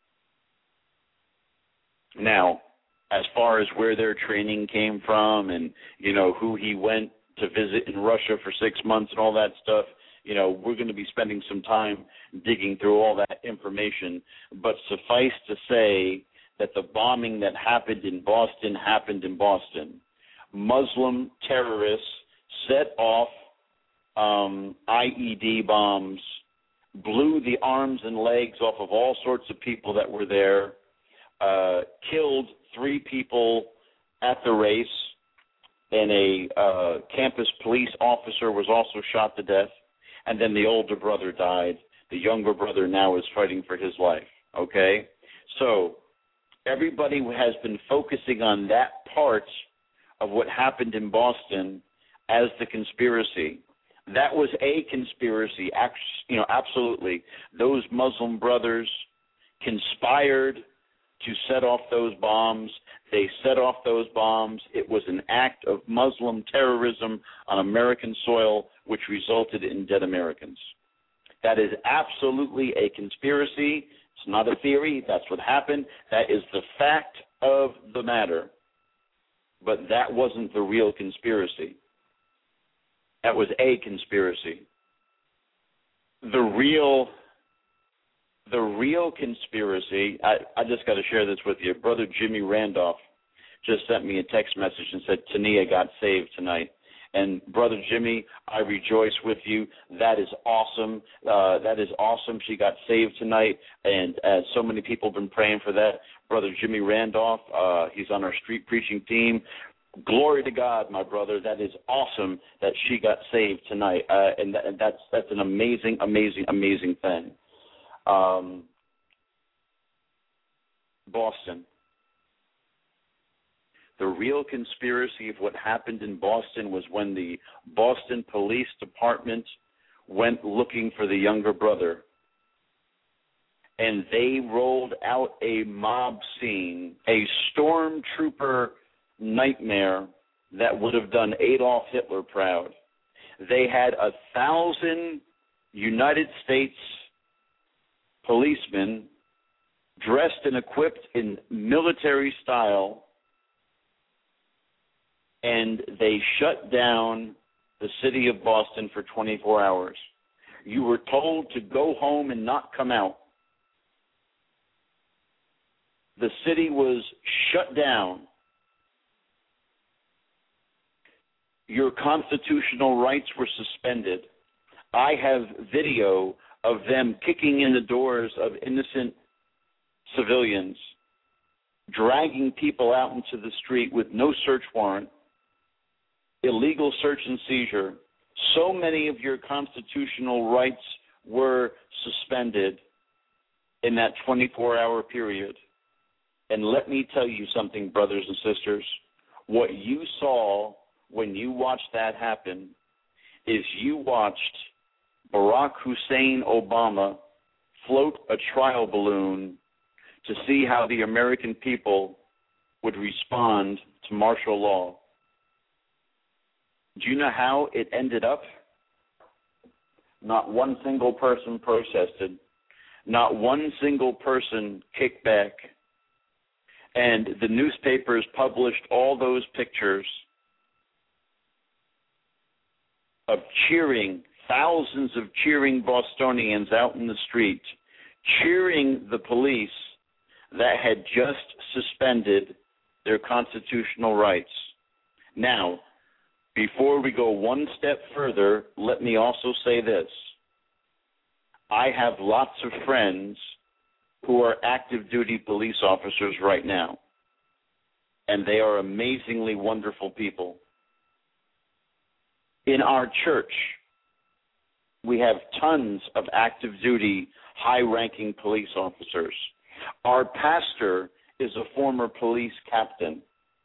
Now, as far as where their training came from and, you know, who he went to visit in Russia for six months and all that stuff, you know, we're going to be spending some time digging through all that information. But suffice to say that the bombing that happened in Boston happened in Boston. Muslim terrorists set off um, I E D bombs, blew the arms and legs off of all sorts of people that were there, uh, killed three people at the race, and a uh, campus police officer was also shot to death, and then the older brother died. The younger brother now is fighting for his life, okay? So everybody has been focusing on that part of what happened in Boston as the conspiracy. That was a conspiracy, you know, absolutely. Those Muslim brothers conspired to set off those bombs. They set off those bombs. It was an act of Muslim terrorism on American soil, which resulted in dead Americans. That is absolutely a conspiracy. It's not a theory. That's what happened. That is the fact of the matter. But that wasn't the real conspiracy. That was a conspiracy. The real, the real conspiracy, I, I just got to share this with you. Brother Jimmy Randolph just sent me a text message and said, Tania got saved tonight. And Brother Jimmy, I rejoice with you. That is awesome. Uh, that is awesome. She got saved tonight, and uh, so many people have been praying for that. Brother Jimmy Randolph, uh, he's on our street preaching team. Glory to God, my brother. That is awesome that she got saved tonight, uh, and, th- and that's that's an amazing, amazing, amazing thing. Um, Boston. The real conspiracy of what happened in Boston was when the Boston Police Department went looking for the younger brother, and they rolled out a mob scene, a stormtrooper nightmare that would have done Adolf Hitler proud. They had a thousand United States policemen dressed and equipped in military style, and they shut down the city of Boston for twenty-four hours. You were told to go home and not come out. The city was shut down. Your constitutional rights were suspended. I have video of them kicking in the doors of innocent civilians, dragging people out into the street with no search warrant, illegal search and seizure. So many of your constitutional rights were suspended in that twenty-four hour period. And let me tell you something, brothers and sisters. What you saw when you watched that happen is you watched Barack Hussein Obama float a trial balloon to see how the American people would respond to martial law. Do you know how it ended up? Not one single person protested. Not one single person kicked back. And the newspapers published all those pictures of cheering, thousands of cheering Bostonians out in the street, cheering the police that had just suspended their constitutional rights. Now, before we go one step further, let me also say this. I have lots of friends who are active duty police officers right now, and they are amazingly wonderful people. In our church, we have tons of active duty, high-ranking police officers. Our pastor is a former police captain.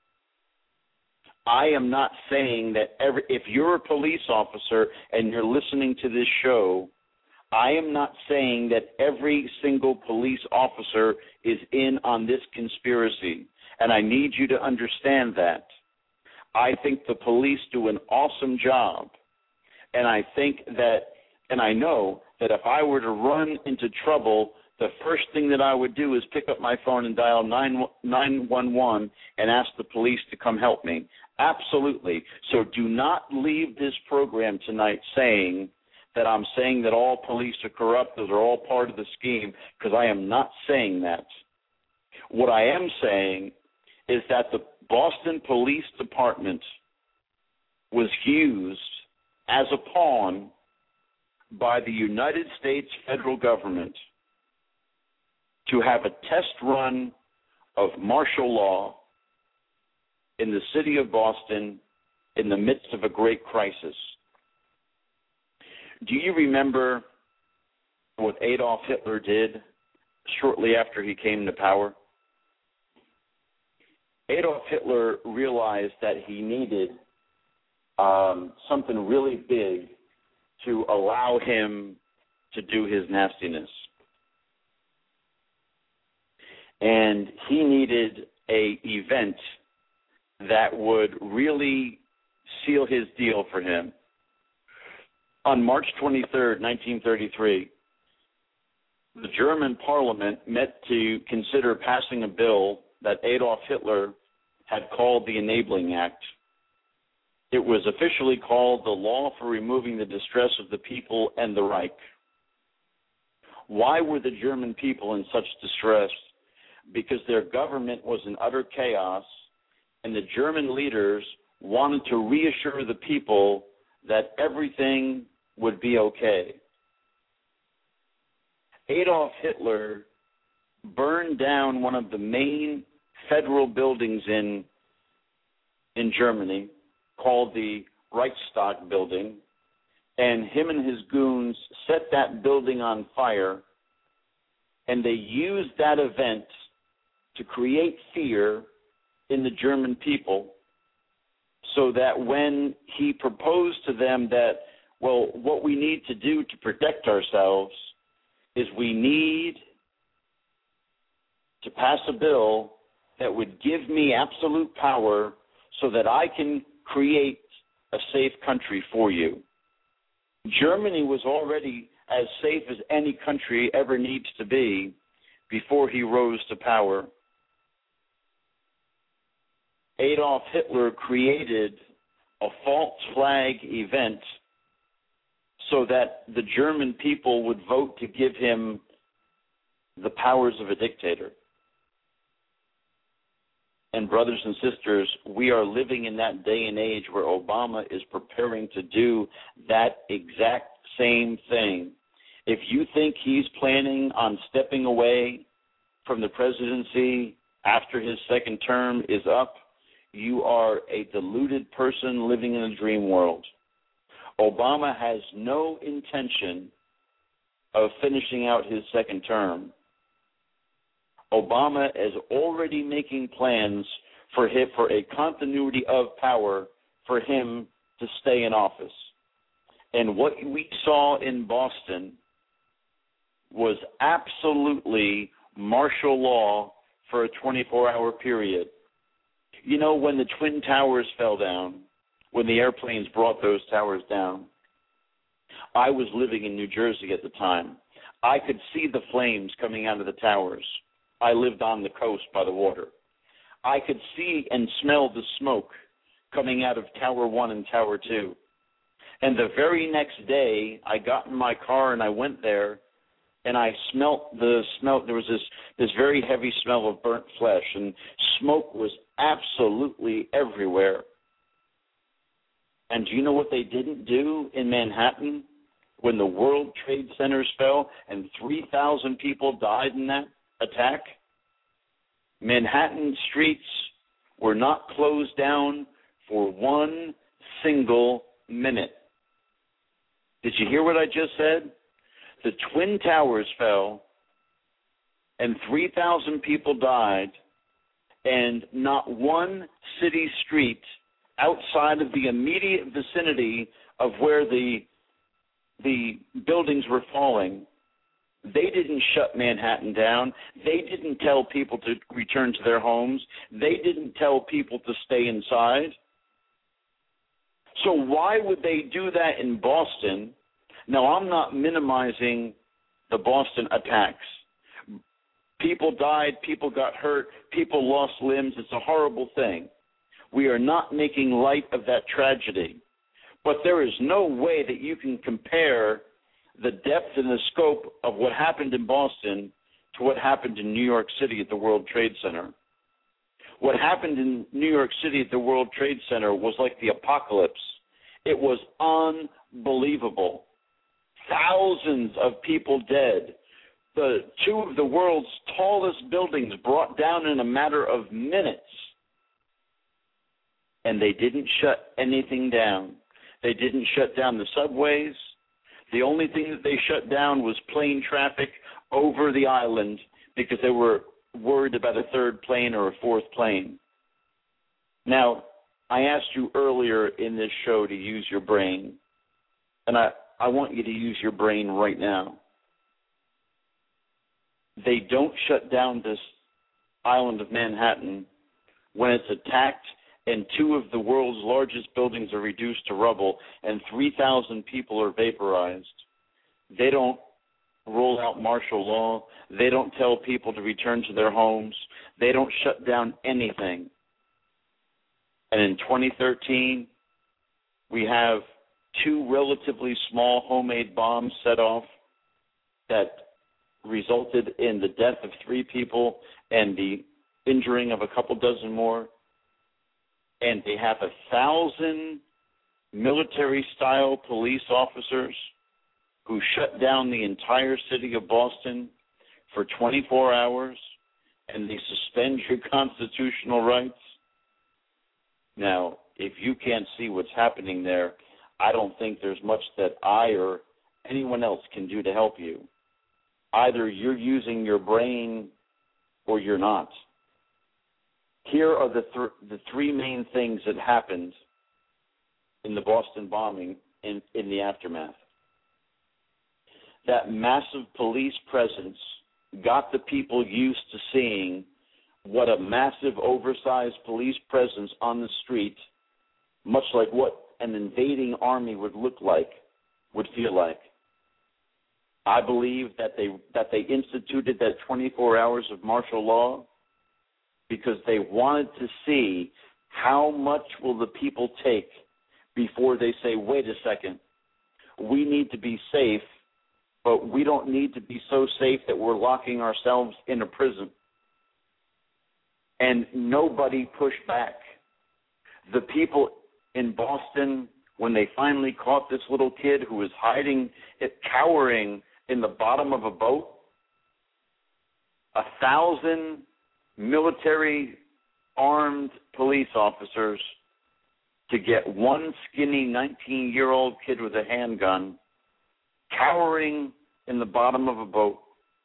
I am not saying that every, if you're a police officer and you're listening to this show, I am not saying that every single police officer is in on this conspiracy, and I need you to understand that. I think the police do an awesome job, and I think that, and I know that if I were to run into trouble, the first thing that I would do is pick up my phone and dial nine one one and ask the police to come help me. Absolutely. So do not leave this program tonight saying that I'm saying that all police are corrupt, those are all part of the scheme, because I am not saying that. What I am saying is that the Boston Police Department was used as a pawn by the United States federal government to have a test run of martial law in the city of Boston in the midst of a great crisis. Do you remember what Adolf Hitler did shortly after he came to power? Adolf Hitler realized that he needed um, something really big to allow him to do his nastiness. And he needed an event that would really seal his deal for him. On March twenty-third, nineteen thirty-three, the German parliament met to consider passing a bill that Adolf Hitler had called the Enabling Act. It was officially called the Law for Removing the Distress of the People and the Reich. Why were the German people in such distress? Because their government was in utter chaos, and the German leaders wanted to reassure the people that everything would be okay. Adolf Hitler burned down one of the main federal buildings in in Germany, called the Reichstag building, and him and his goons set that building on fire, and they used that event to create fear in the German people, so that when he proposed to them that, well, what we need to do to protect ourselves is we need to pass a bill that would give me absolute power so that I can create a safe country for you. Germany was already as safe as any country ever needs to be before he rose to power. Adolf Hitler created a false flag event so that the German people would vote to give him the powers of a dictator. And brothers and sisters, we are living in that day and age where Obama is preparing to do that exact same thing. If you think he's planning on stepping away from the presidency after his second term is up, you are a deluded person living in a dream world. Obama has no intention of finishing out his second term. Obama is already making plans for him, for a continuity of power for him to stay in office. And what we saw in Boston was absolutely martial law for a twenty-four hour period. You know, when the Twin Towers fell down, when the airplanes brought those towers down, I was living in New Jersey at the time. I could see the flames coming out of the towers. I lived on the coast by the water. I could see and smell the smoke coming out of Tower One and Tower Two. And the very next day, I got in my car and I went there, and I smelt the smell. There was this, this very heavy smell of burnt flesh, and smoke was absolutely everywhere. And do you know what they didn't do in Manhattan when the World Trade Centers fell and three thousand people died in that attack? Manhattan streets were not closed down for one single minute. Did you hear what I just said? The Twin Towers fell and three thousand people died, and not one city street outside of the immediate vicinity of where the the buildings were falling, they didn't shut Manhattan down. They didn't tell people to return to their homes. They didn't tell people to stay inside. So why would they do that in Boston Now, I'm not minimizing the Boston attacks. People died, people got hurt, people lost limbs. It's a horrible thing. We are not making light of that tragedy. But there is no way that you can compare the depth and the scope of what happened in Boston to what happened in New York City at the World Trade Center. What happened in New York City at the World Trade Center was like the apocalypse. It was unbelievable. Thousands of people dead. The two of the world's tallest buildings brought down in a matter of minutes. And they didn't shut anything down. They didn't shut down the subways. The only thing that they shut down was plane traffic over the island because they were worried about a third plane or a fourth plane. Now, I asked you earlier in this show to use your brain, and I, I want you to use your brain right now. They don't shut down this island of Manhattan when it's attacked and two of the world's largest buildings are reduced to rubble and three thousand people are vaporized. They don't roll out martial law. They don't tell people to return to their homes. They don't shut down anything. And in twenty thirteen, we have two relatively small homemade bombs set off that resulted in the death of three people and the injuring of a couple dozen more. And they have a thousand military-style police officers who shut down the entire city of Boston for twenty-four hours, and they suspend your constitutional rights. Now, if you can't see what's happening there, I don't think there's much that I or anyone else can do to help you. Either you're using your brain or you're not. Here are the, th- the three main things that happened in the Boston bombing in, in the aftermath. That massive police presence got the people used to seeing what a massive, oversized police presence on the street, much like what an invading army would look like, would feel like. I believe that they that they instituted that twenty-four hours of martial law because they wanted to see how much will the people take before they say, wait a second, we need to be safe, but we don't need to be so safe that we're locking ourselves in a prison. And nobody pushed back. The people in Boston, when they finally caught this little kid who was hiding, cowering in the bottom of a boat, a thousand military armed police officers to get one skinny nineteen-year-old kid with a handgun cowering in the bottom of a boat.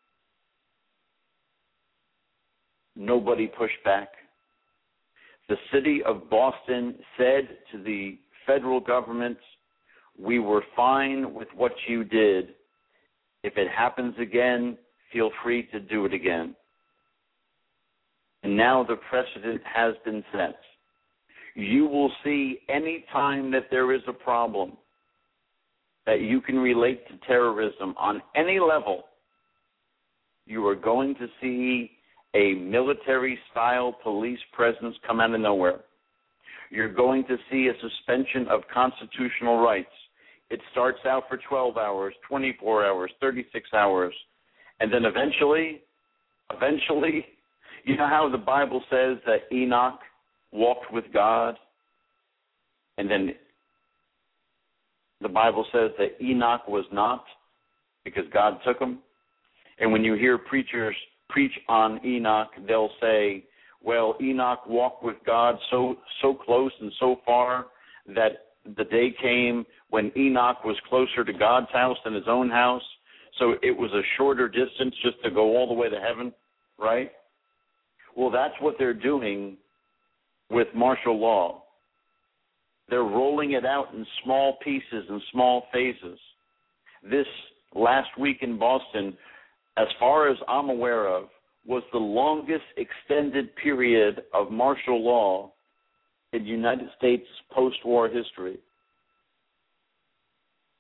Nobody pushed back. The city of Boston said to the federal government, we were fine with what you did. If it happens again, feel free to do it again. And now the precedent has been set. You will see any time that there is a problem that you can relate to terrorism on any level, you are going to see a military-style police presence come out of nowhere. You're going to see a suspension of constitutional rights. It starts out for twelve hours, twenty-four hours, thirty-six hours, and then eventually, eventually, you know how the Bible says that Enoch walked with God, and then the Bible says that Enoch was not because God took him? And when you hear preachers preach on Enoch, they'll say, well, Enoch walked with God so so close and so far that the day came when Enoch was closer to God's house than his own house, so it was a shorter distance just to go all the way to heaven, right? Well, that's what they're doing with martial law. They're rolling it out in small pieces and small phases. This last week in Boston, as far as I'm aware of, was the longest extended period of martial law in United States post-war history.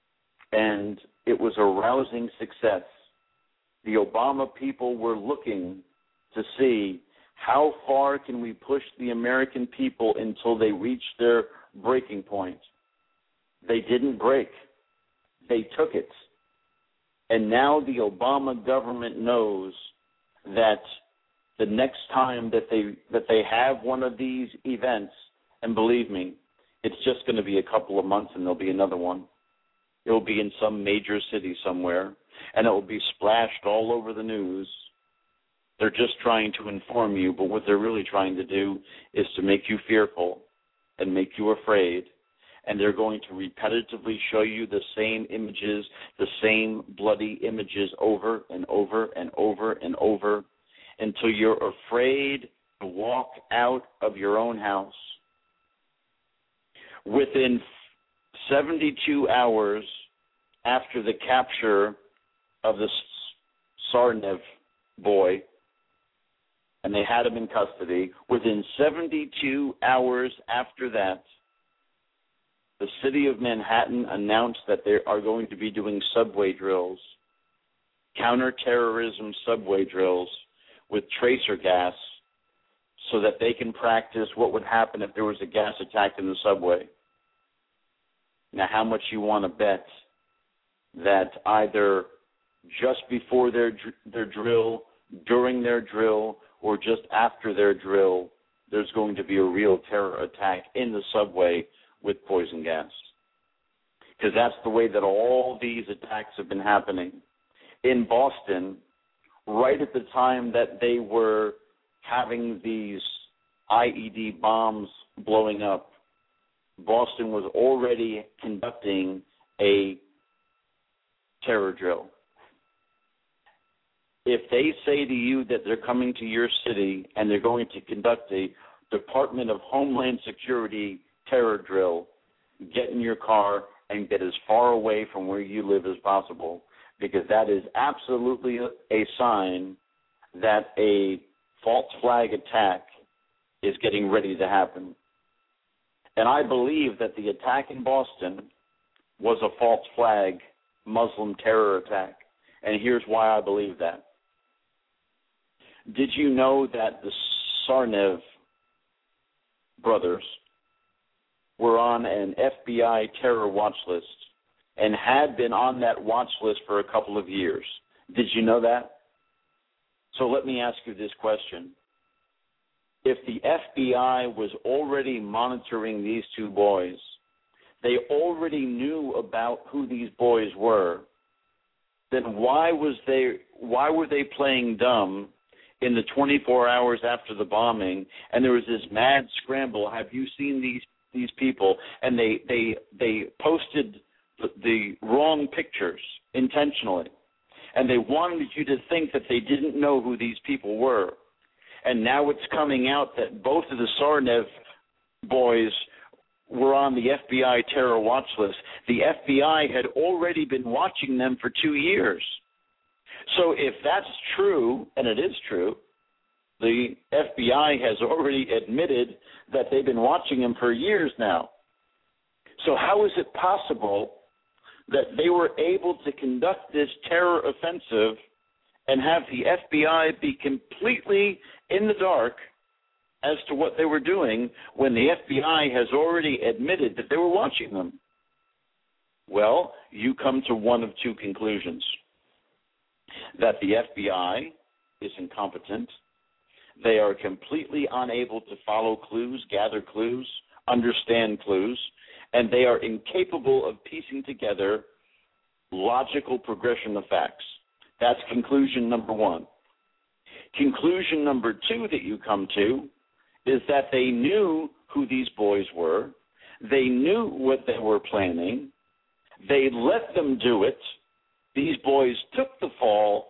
and it was a rousing success. The Obama people were looking to see how far can we push the American people until they reach their breaking point. They didn't break. They took it. And now the Obama government knows that the next time that they that they have one of these events, and believe me, it's just going to be a couple of months and there'll be another one. It will be in some major city somewhere, and it will be splashed all over the news. They're just trying to inform you, but what they're really trying to do is to make you fearful and make you afraid. And they're going to repetitively show you the same images, the same bloody images over and over and over and over until you're afraid to walk out of your own house. Within seventy-two hours after the capture of the Tsarnaev boy, and they had him in custody, within seventy-two hours after that, the city of Manhattan announced that they are going to be doing subway drills, counterterrorism subway drills with tracer gas, so that they can practice what would happen if there was a gas attack in the subway. Now, how much you want to bet that either just before their their drill, during their drill, or just after their drill, there's going to be a real terror attack in the subway with poison gas? Because that's the way that all these attacks have been happening. In Boston, right at the time that they were having these I E D bombs blowing up, Boston was already conducting a terror drill. If they say to you that they're coming to your city and they're going to conduct a Department of Homeland Security terror drill, get in your car and get as far away from where you live as possible, because that is absolutely a sign that a false flag attack is getting ready to happen. And I believe that the attack in Boston was a false flag Muslim terror attack. And here's why I believe that. Did you know that the Tsarnaev brothers were on an F B I terror watch list and had been on that watch list for a couple of years? Did you know that? So let me ask you this question. If the F B I was already monitoring these two boys, they already knew about who these boys were, then why was they why were they playing dumb in the twenty-four hours after the bombing, and there was this mad scramble? Have you seen these these people? And they they they posted the, the wrong pictures intentionally, and they wanted you to think that they didn't know who these people were. And now it's coming out that both of the Tsarnaev boys were on the F B I terror watch list. The F B I had already been watching them for two years. So if that's true, and it is true, the F B I has already admitted that they've been watching them for years now. So how is it possible that they were able to conduct this terror offensive and have the F B I be completely in the dark as to what they were doing when the F B I has already admitted that they were watching them? Well, you come to one of two conclusions: that the F B I is incompetent, they are completely unable to follow clues, gather clues, understand clues, and they are incapable of piecing together logical progression of facts. That's conclusion number one. Conclusion number two that you come to is that they knew who these boys were, they knew what they were planning, they let them do it, these boys took the fall,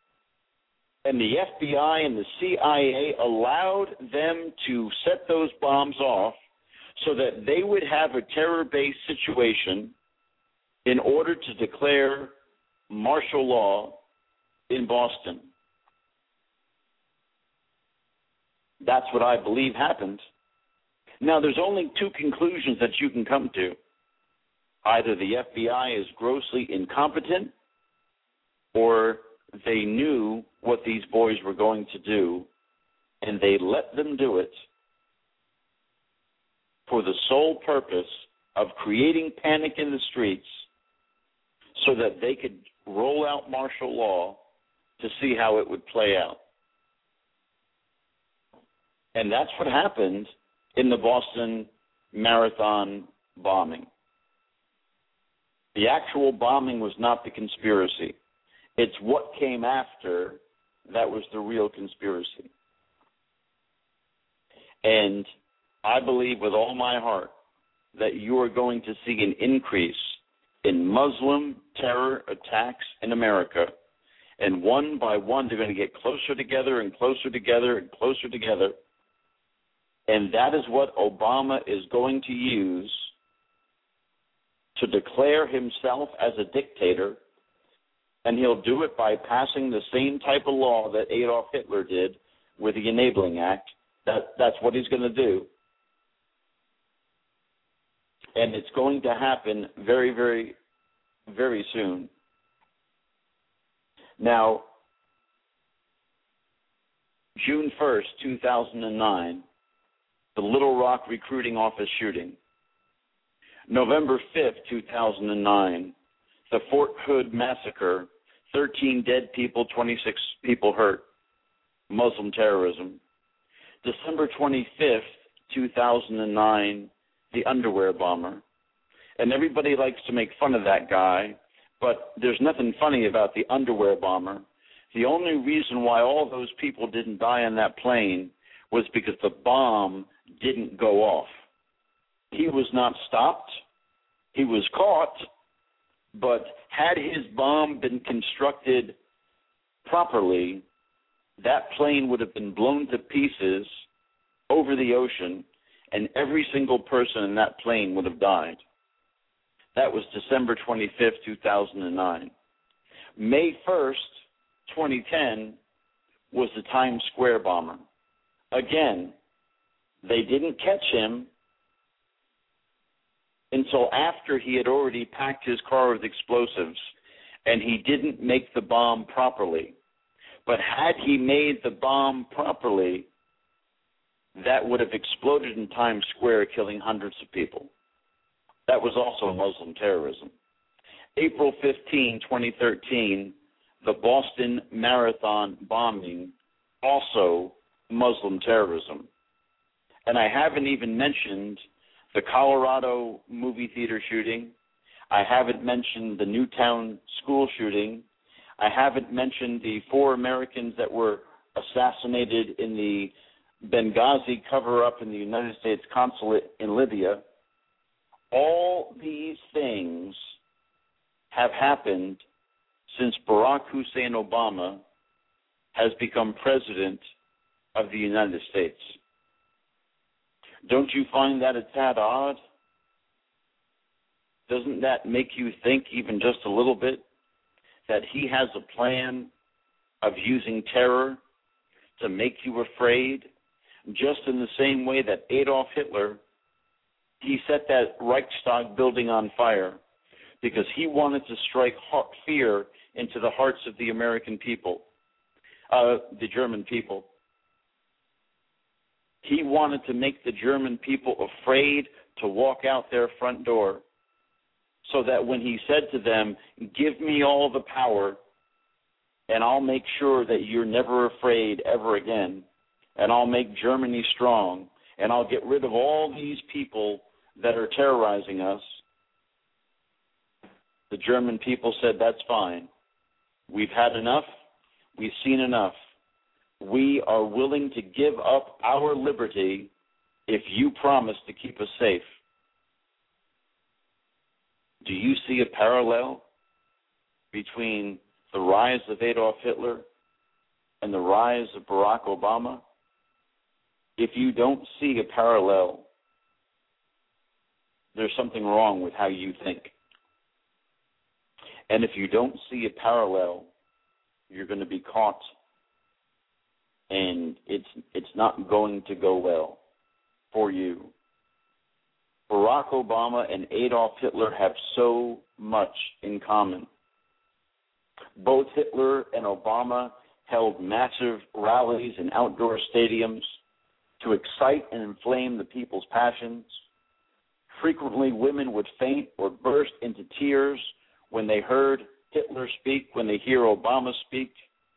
and the F B I and the C I A allowed them to set those bombs off so that they would have a terror-based situation in order to declare martial law in Boston. That's what I believe happened. Now, there's only two conclusions that you can come to. Either the F B I is grossly incompetent, or they knew what these boys were going to do, and they let them do it for the sole purpose of creating panic in the streets so that they could roll out martial law to see how it would play out. And that's what happened in the Boston Marathon bombing. The actual bombing was not the conspiracy. It's what came after that was the real conspiracy. And I believe with all my heart that you are going to see an increase in Muslim terror attacks in America. And one by one, they're going to get closer together and closer together and closer together. And that is what Obama is going to use to declare himself as a dictator. And he'll do it by passing the same type of law that Adolf Hitler did with the Enabling Act. That, that's what he's going to do. And it's going to happen very, very, very soon. Now, June first, two thousand nine, the Little Rock recruiting office shooting. November fifth, two thousand nine, the Fort Hood massacre, thirteen dead people, twenty-six people hurt, Muslim terrorism. December twenty-fifth, two thousand nine, the underwear bomber. And everybody likes to make fun of that guy, but there's nothing funny about the underwear bomber. The only reason why all those people didn't die on that plane was because the bomb didn't go off. He was not stopped. He was caught, but had his bomb been constructed properly, that plane would have been blown to pieces over the ocean, and every single person in that plane would have died. That was December twenty-fifth, two thousand nine. May first, twenty ten, was the Times Square bomber. Again, they didn't catch him until after he had already packed his car with explosives, and he didn't make the bomb properly. But had he made the bomb properly, that would have exploded in Times Square, killing hundreds of people. That was also Muslim terrorism. April fifteenth, twenty thirteen, the Boston Marathon bombing, also Muslim terrorism. And I haven't even mentioned the Colorado movie theater shooting. I haven't mentioned the Newtown school shooting. I haven't mentioned the four Americans that were assassinated in the Benghazi cover-up in the United States consulate in Libya. All these things have happened since Barack Hussein Obama has become president of the United States. Don't you find that a tad odd? Doesn't that make you think even just a little bit that he has a plan of using terror to make you afraid, just in the same way that Adolf Hitler, he set that Reichstag building on fire because he wanted to strike fear into the hearts of the American people, uh, the German people. He wanted to make the German people afraid to walk out their front door, so that when he said to them, give me all the power, and I'll make sure that you're never afraid ever again, and I'll make Germany strong, and I'll get rid of all these people that are terrorizing us, the German people said, that's fine. We've had enough. We've seen enough. We are willing to give up our liberty if you promise to keep us safe. Do you see a parallel between the rise of Adolf Hitler and the rise of Barack Obama? If you don't see a parallel, there's something wrong with how you think. And if you don't see a parallel, you're going to be caught, and it's it's not going to go well for you. Barack Obama and Adolf Hitler have so much in common. Both Hitler and Obama held massive rallies in outdoor stadiums to excite and inflame the people's passions. Frequently, women would faint or burst into tears when they heard Hitler speak, when they hear Obama speak.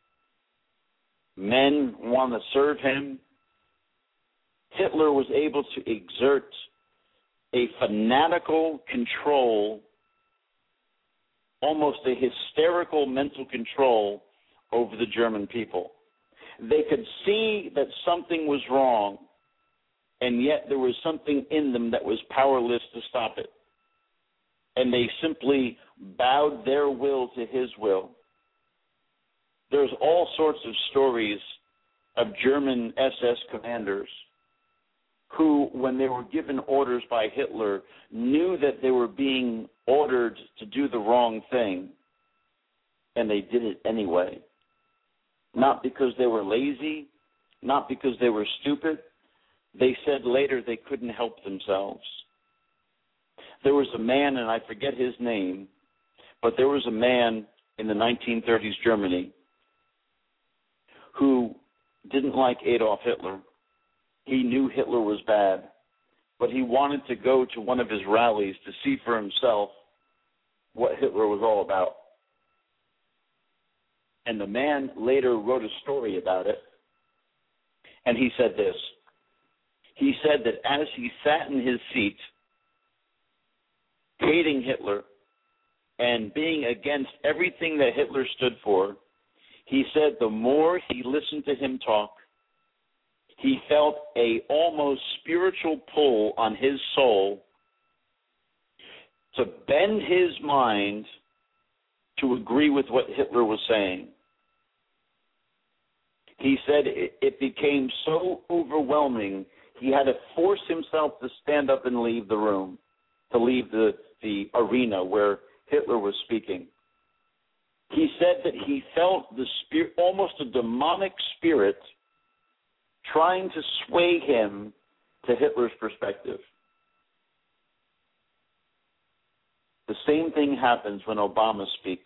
Men want to serve him. Hitler was able to exert a fanatical control, almost a hysterical mental control over the German people. They could see that something was wrong, and yet there was something in them that was powerless to stop it. And they simply bowed their will to his will. There's all sorts of stories of German S S commanders who, when they were given orders by Hitler, knew that they were being ordered to do the wrong thing, and they did it anyway. Not because they were lazy, not because they were stupid. They said later they couldn't help themselves. There was a man, and I forget his name, but there was a man in the nineteen thirties Germany who didn't like Adolf Hitler. He knew Hitler was bad, but he wanted to go to one of his rallies to see for himself what Hitler was all about. And the man later wrote a story about it, and he said this. He said that as he sat in his seat, hating Hitler and being against everything that Hitler stood for, he said the more he listened to him talk, he felt a almost spiritual pull on his soul to bend his mind to agree with what Hitler was saying. He said it, it became so overwhelming, he had to force himself to stand up and leave the room, to leave the, the arena where Hitler was speaking. He said that he felt the spirit, almost a demonic spirit, trying to sway him to Hitler's perspective. The same thing happens when Obama speaks.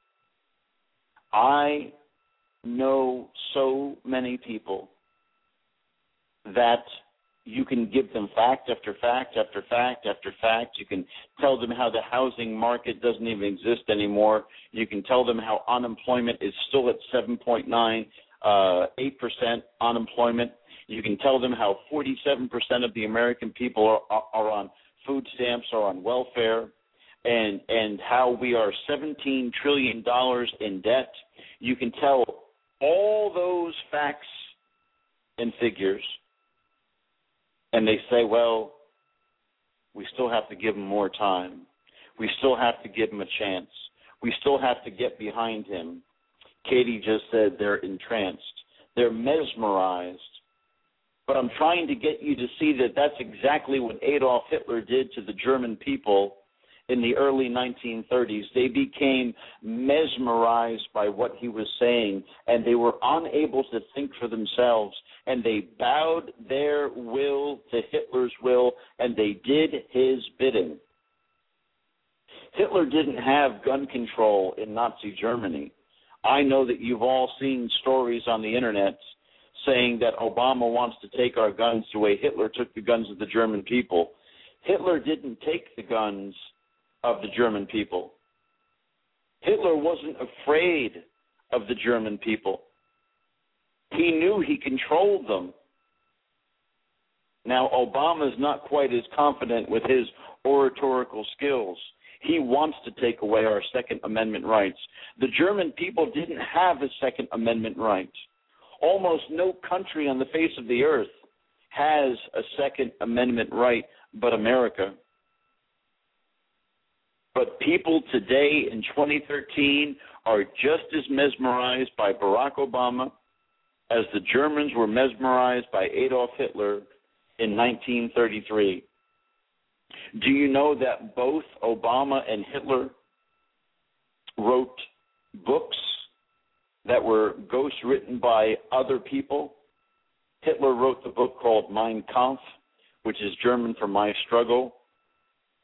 I know so many people that you can give them fact after fact after fact after fact. You can tell them how the housing market doesn't even exist anymore. You can tell them how unemployment is still at seven point nine Uh, eight percent unemployment. You can tell them how forty-seven percent of the American people are, are, are on food stamps or on welfare, and and how we are seventeen trillion dollars in debt. You can tell all those facts and figures, and they say, well, we still have to give them more time. We still have to give them a chance. We still have to get behind him. Katie just said they're entranced. They're mesmerized. But I'm trying to get you to see that that's exactly what Adolf Hitler did to the German people in the early nineteen thirties. They became mesmerized by what he was saying, and they were unable to think for themselves, and they bowed their will to Hitler's will, and they did his bidding. Hitler didn't have gun control in Nazi Germany. I know that you've all seen stories on the internet saying that Obama wants to take our guns the way Hitler took the guns of the German people. Hitler didn't take the guns of the German people. Hitler wasn't afraid of the German people. He knew he controlled them. Now, Obama is not quite as confident with his oratorical skills. He wants to take away our Second Amendment rights. The German people didn't have a Second Amendment right. Almost no country on the face of the earth has a Second Amendment right but America. But people today in twenty thirteen are just as mesmerized by Barack Obama as the Germans were mesmerized by Adolf Hitler in nineteen thirty-three. Do you know that both Obama and Hitler wrote books that were ghostwritten by other people? Hitler wrote the book called Mein Kampf, which is German for My Struggle,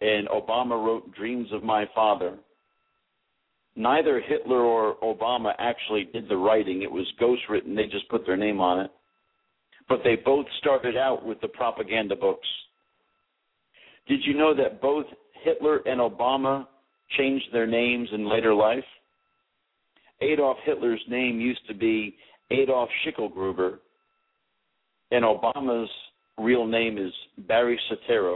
and Obama wrote Dreams of My Father. Neither Hitler or Obama actually did the writing. It was ghostwritten. They just put their name on it. But they both started out with the propaganda books. Did you know that both Hitler and Obama changed their names in later life? Adolf Hitler's name used to be Adolf Schicklgruber, and Obama's real name is Barry Soetoro.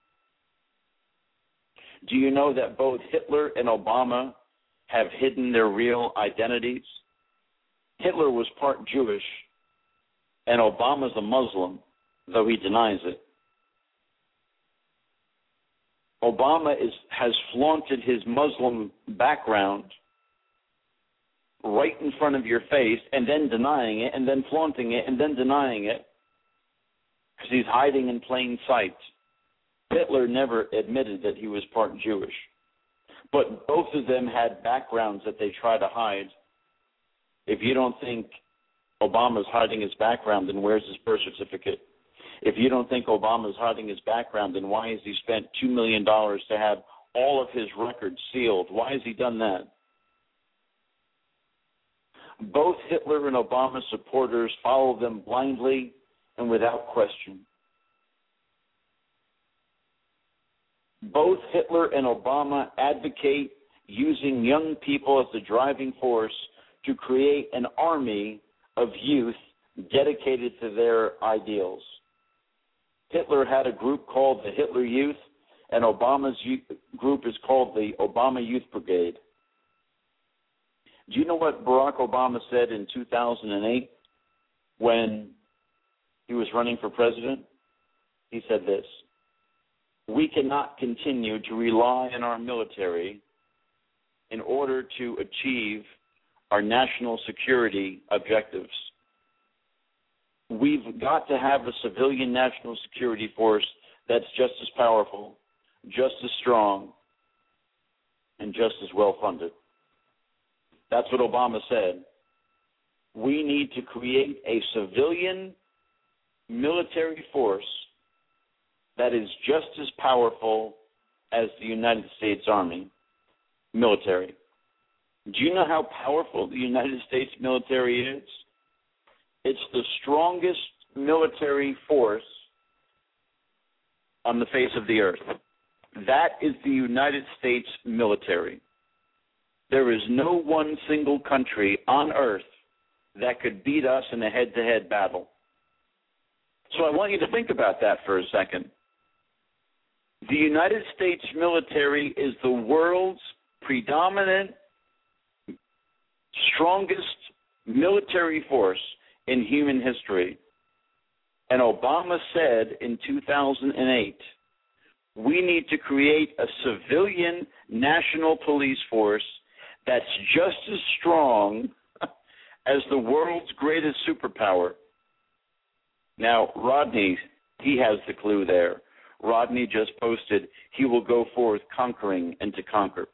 Do you know that both Hitler and Obama have hidden their real identities? Hitler was part Jewish, and Obama's a Muslim, though he denies it. Obama is, has flaunted his Muslim background right in front of your face and then denying it and then flaunting it and then denying it because he's hiding in plain sight. Hitler never admitted that he was part Jewish. But both of them had backgrounds that they try to hide. If you don't think Obama's hiding his background, then where's his birth certificate? If you don't think Obama's hiding his background, then why has he spent two million dollars to have all of his records sealed? Why has he done that? Both Hitler and Obama supporters follow them blindly and without question. Both Hitler and Obama advocate using young people as the driving force to create an army of youth dedicated to their ideals. Hitler had a group called the Hitler Youth, and Obama's youth group is called the Obama Youth Brigade. Do you know what Barack Obama said in two thousand eight when he was running for president? He said this: "We cannot continue to rely on our military in order to achieve our national security objectives. We've got to have a civilian national security force that's just as powerful, just as strong, and just as well funded." That's what Obama said. We need to create a civilian military force that is just as powerful as the United States Army military. Do you know how powerful the United States military is? It's the strongest military force on the face of the earth. That is the United States military. There is no one single country on earth that could beat us in a head-to-head battle. So I want you to think about that for a second. The United States military is the world's predominant, strongest military force in human history. And Obama said in two thousand eight, we need to create a civilian national police force that's just as strong as the world's greatest superpower. Now, Rodney, he has the clue there. Rodney just posted, he will go forth conquering and to conquer.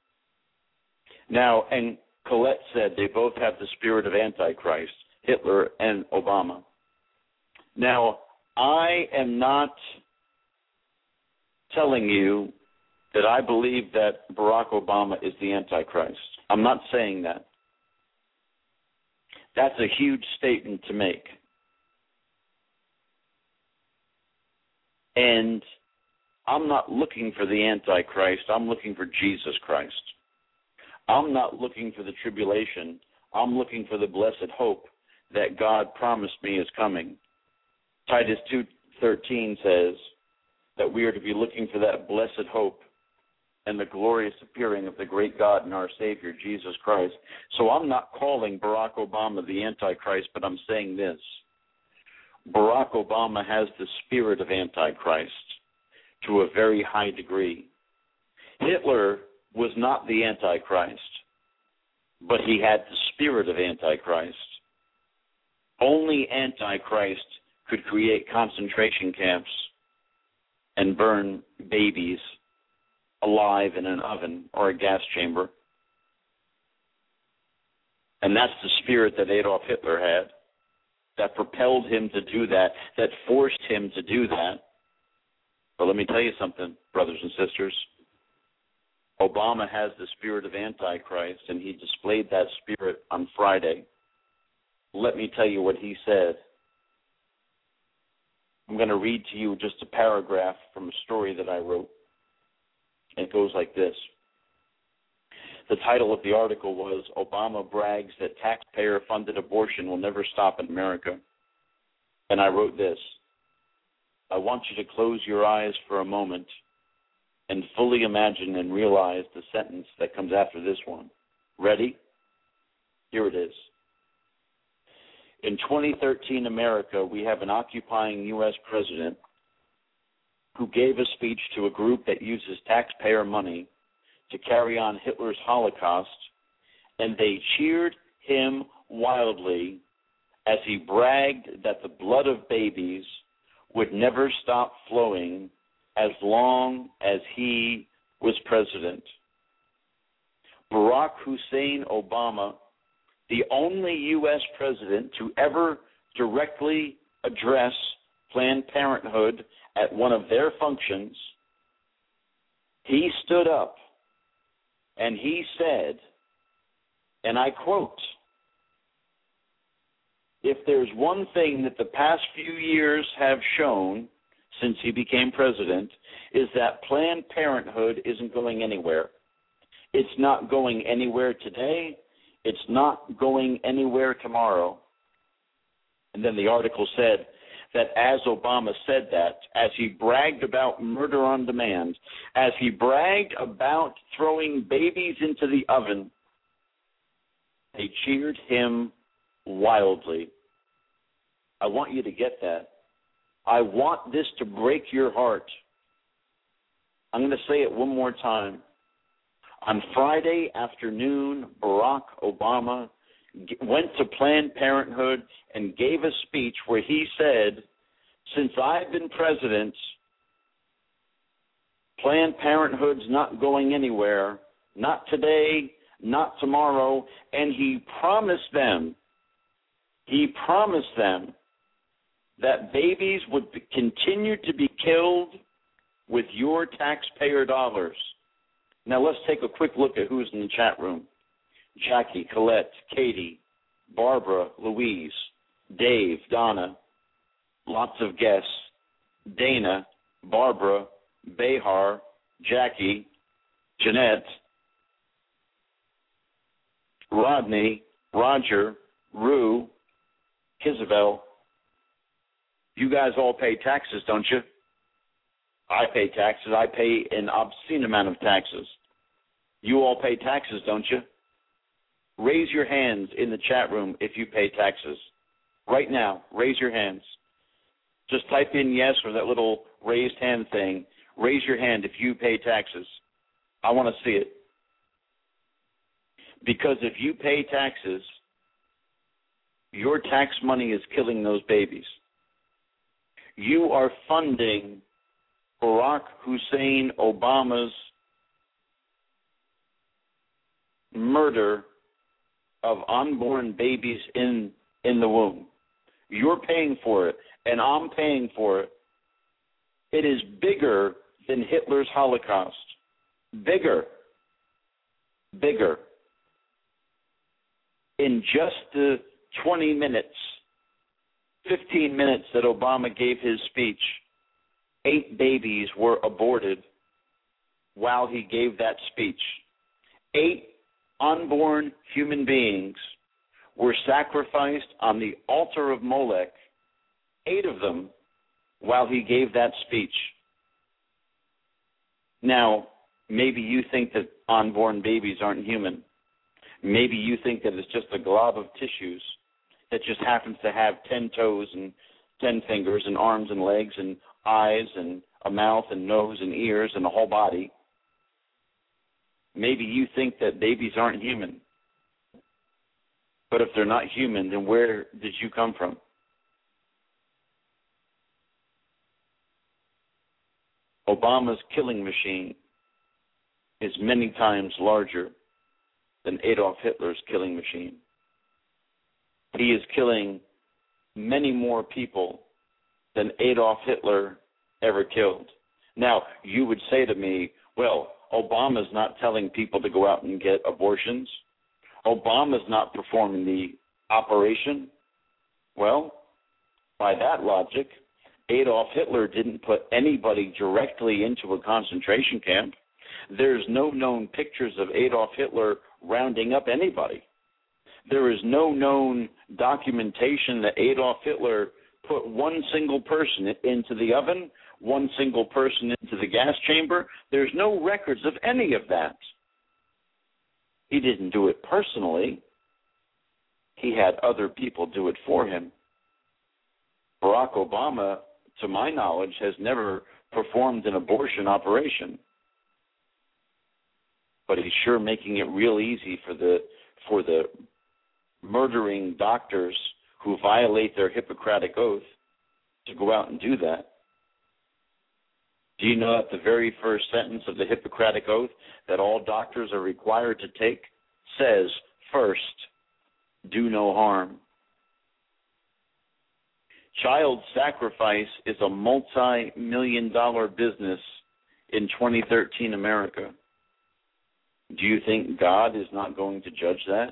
Now, and Colette said they both have the spirit of Antichrist, Hitler and Obama. Now, I am not telling you that I believe that Barack Obama is the Antichrist. I'm not saying that. That's a huge statement to make. And I'm not looking for the Antichrist. I'm looking for Jesus Christ. I'm not looking for the tribulation. I'm looking for the blessed hope that God promised me is coming. Titus two thirteen says that we are to be looking for that blessed hope and the glorious appearing of the great God and our Savior, Jesus Christ. So I'm not calling Barack Obama the Antichrist, but I'm saying this. Barack Obama has the spirit of Antichrist to a very high degree. Hitler was not the Antichrist, but he had the spirit of Antichrist. Only Antichrist could create concentration camps and burn babies alive in an oven or a gas chamber. And that's the spirit that Adolf Hitler had, that propelled him to do that, that forced him to do that. But let me tell you something, brothers and sisters. Obama has the spirit of Antichrist, and he displayed that spirit on Friday. Let me tell you what he said. I'm going to read to you just a paragraph from a story that I wrote. It goes like this. The title of the article was, Obama brags that taxpayer-funded abortion will never stop in America. And I wrote this. I want you to close your eyes for a moment and fully imagine and realize the sentence that comes after this one. Ready? Here it is. In twenty thirteen America, we have an occupying U S president who gave a speech to a group that uses taxpayer money to carry on Hitler's Holocaust, and they cheered him wildly as he bragged that the blood of babies would never stop flowing as long as he was president. Barack Hussein Obama, the only U S president to ever directly address Planned Parenthood at one of their functions, he stood up and he said, and I quote, if there's one thing that the past few years have shown since he became president, is that Planned Parenthood isn't going anywhere. It's not going anywhere today. It's not going anywhere tomorrow. And then the article said that as Obama said that, as he bragged about murder on demand, as he bragged about throwing babies into the oven, they cheered him wildly. I want you to get that. I want this to break your heart. I'm going to say it one more time. On Friday afternoon, Barack Obama went to Planned Parenthood and gave a speech where he said, since I've been president, Planned Parenthood's not going anywhere, not today, not tomorrow, and he promised them, he promised them that babies would continue to be killed with your taxpayer dollars. Now let's take a quick look at who's in the chat room. Jackie, Colette, Katie, Barbara, Louise, Dave, Donna, lots of guests, Dana, Barbara, Behar, Jackie, Jeanette, Rodney, Roger, Rue, Isabel. You guys all pay taxes, don't you? I pay taxes. I pay an obscene amount of taxes. You all pay taxes, don't you? Raise your hands in the chat room if you pay taxes. Right now, raise your hands. Just type in yes or that little raised hand thing. Raise your hand if you pay taxes. I want to see it. Because if you pay taxes, your tax money is killing those babies. You are funding Barack Hussein Obama's murder of unborn babies in, in the womb. You're paying for it, and I'm paying for it. It is bigger than Hitler's Holocaust. Bigger. Bigger. In just the twenty minutes, fifteen minutes that Obama gave his speech, eight babies were aborted while he gave that speech. Eight unborn human beings were sacrificed on the altar of Molech, eight of them, while he gave that speech. Now, maybe you think that unborn babies aren't human. Maybe you think that it's just a glob of tissues that just happens to have ten toes and ten fingers and arms and legs and eyes and a mouth and nose and ears and a whole body. Maybe you think that babies aren't human. But if they're not human, then where did you come from? Obama's killing machine is many times larger than Adolf Hitler's killing machine. He is killing many more people than Adolf Hitler ever killed. Now, you would say to me, well, Obama's not telling people to go out and get abortions. Obama's not performing the operation. Well, by that logic, Adolf Hitler didn't put anybody directly into a concentration camp. There's no known pictures of Adolf Hitler rounding up anybody. There is no known documentation that Adolf Hitler put one single person into the oven, one single person into the gas chamber. There's no records of any of that. He didn't do it personally. He had other people do it for him. Barack Obama, to my knowledge, has never performed an abortion operation. But he's sure making it real easy for the for the murdering doctors who violate their Hippocratic oath to go out and do that. Do you know that the very first sentence of the Hippocratic oath that all doctors are required to take says, first, do no harm? Child sacrifice is a multi-million dollar business in twenty thirteen America. Do you think God is not going to judge that?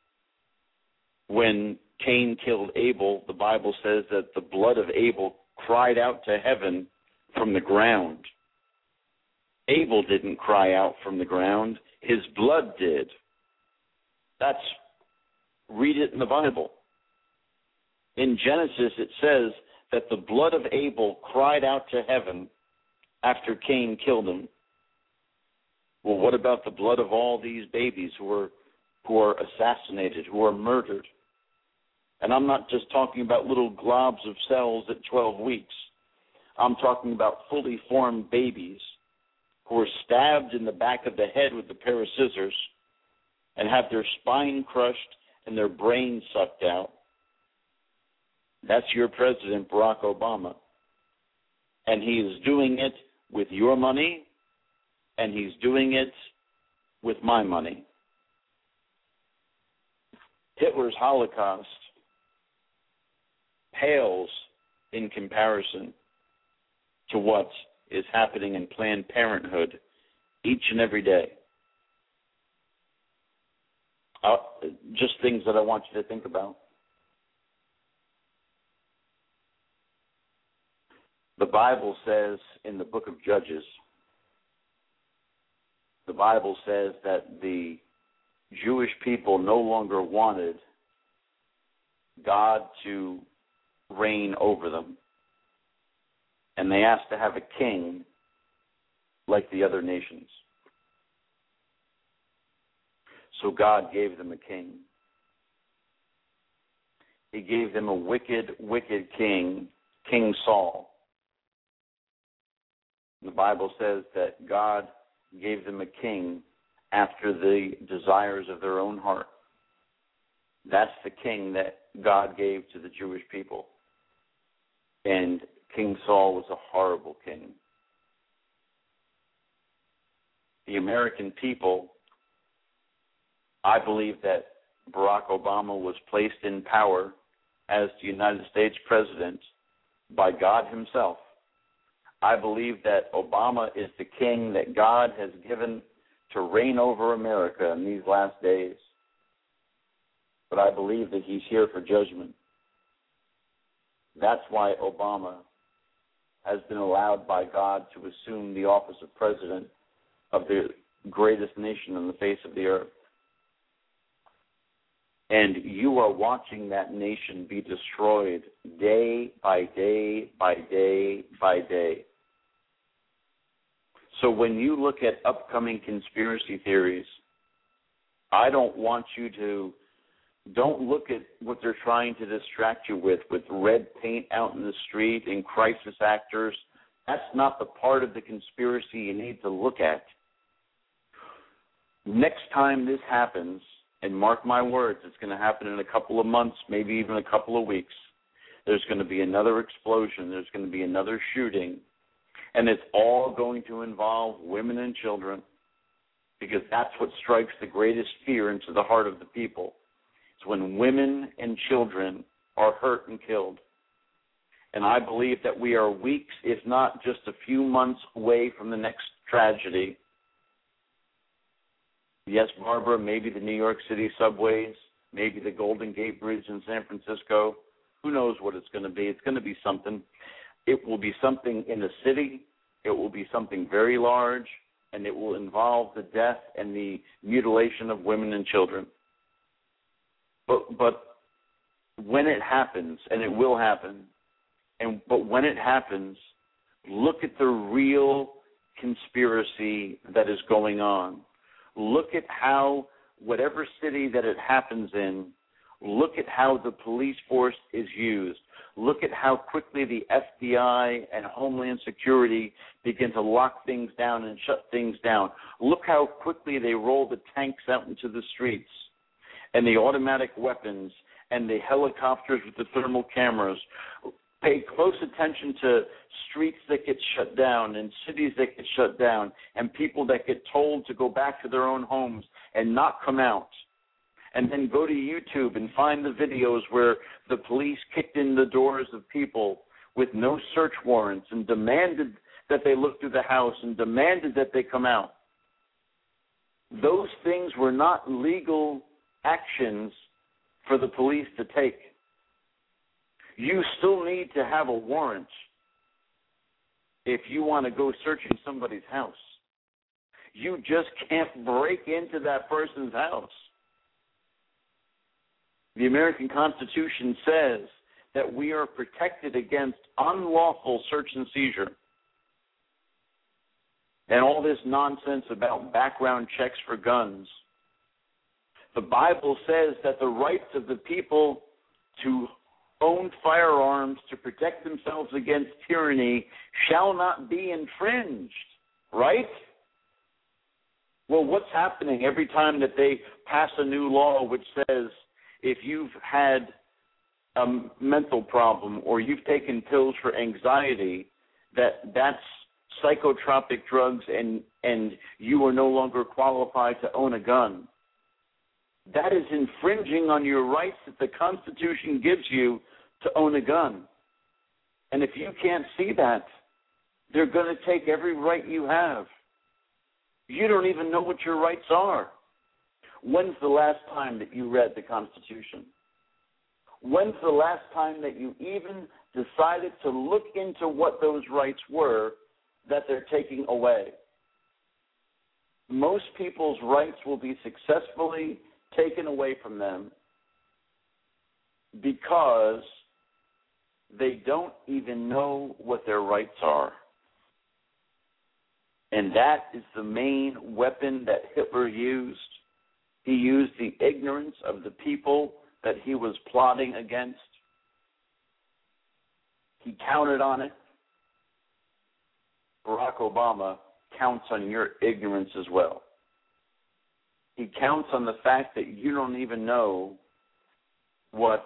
When Cain killed Abel, the Bible says that the blood of Abel cried out to heaven from the ground. Abel didn't cry out from the ground. His blood did. That's, read it in the Bible. In Genesis, it says that the blood of Abel cried out to heaven after Cain killed him. Well, what about the blood of all these babies who are who are assassinated, who are murdered? And I'm not just talking about little globs of cells at twelve weeks. I'm talking about fully formed babies who are stabbed in the back of the head with a pair of scissors and have their spine crushed and their brains sucked out. That's your president, Barack Obama. And he is doing it with your money, and he's doing it with my money. Hitler's Holocaust pales in comparison to what is happening in Planned Parenthood each and every day. Uh, just things that I want you to think about. The Bible says in the book of Judges, the Bible says that the Jewish people no longer wanted God to reign over them. And they asked to have a king like the other nations. So God gave them a king. He gave them a wicked, wicked king, King Saul. The Bible says that God gave them a king after the desires of their own heart. That's the king that God gave to the Jewish people. And King Saul was a horrible king. The American people, I believe that Barack Obama was placed in power as the United States president by God himself. I believe that Obama is the king that God has given to reign over America in these last days. But I believe that he's here for judgment. That's why Obama has been allowed by God to assume the office of president of the greatest nation on the face of the earth. And you are watching that nation be destroyed day by day by day by day. So when you look at upcoming conspiracy theories, I don't want you to, don't look at what they're trying to distract you with, with red paint out in the street and crisis actors. That's not the part of the conspiracy you need to look at. Next time this happens, and mark my words, it's going to happen in a couple of months, maybe even a couple of weeks. There's going to be another explosion. There's going to be another shooting. And it's all going to involve women and children, because that's what strikes the greatest fear into the heart of the people. It's when women and children are hurt and killed. And I believe that we are weeks, if not just a few months away from the next tragedy. Yes, Barbara, maybe the New York City subways, maybe the Golden Gate Bridge in San Francisco. Who knows what it's going to be? It's going to be something. It will be something in the city. It will be something very large, and it will involve the death and the mutilation of women and children. But, but when it happens, and it will happen, and but when it happens, look at the real conspiracy that is going on. Look at how, whatever city that it happens in, look at how the police force is used. Look at how quickly the F B I and Homeland Security begin to lock things down and shut things down. Look how quickly they roll the tanks out into the streets and the automatic weapons and the helicopters with the thermal cameras. Pay close attention to streets that get shut down and cities that get shut down and people that get told to go back to their own homes and not come out. And then go to YouTube and find the videos where the police kicked in the doors of people with no search warrants and demanded that they look through the house and demanded that they come out. Those things were not legal actions for the police to take. You still need to have a warrant if you want to go searching somebody's house. You just can't break into that person's house. The American Constitution says that we are protected against unlawful search and seizure. And all this nonsense about background checks for guns. The Bible says that the rights of the people to own firearms to protect themselves against tyranny shall not be infringed, right? Well, what's happening every time that they pass a new law which says if you've had a mental problem or you've taken pills for anxiety, that that's psychotropic drugs and, and you are no longer qualified to own a gun? That is infringing on your rights that the Constitution gives you to own a gun. And if you can't see that, they're going to take every right you have. You don't even know what your rights are. When's the last time that you read the Constitution? When's the last time that you even decided to look into what those rights were that they're taking away? Most people's rights will be successfully taken away from them because they don't even know what their rights are. And that is the main weapon that Hitler used. He used the ignorance of the people that he was plotting against. He counted on it. Barack Obama counts on your ignorance as well. He counts on the fact that you don't even know what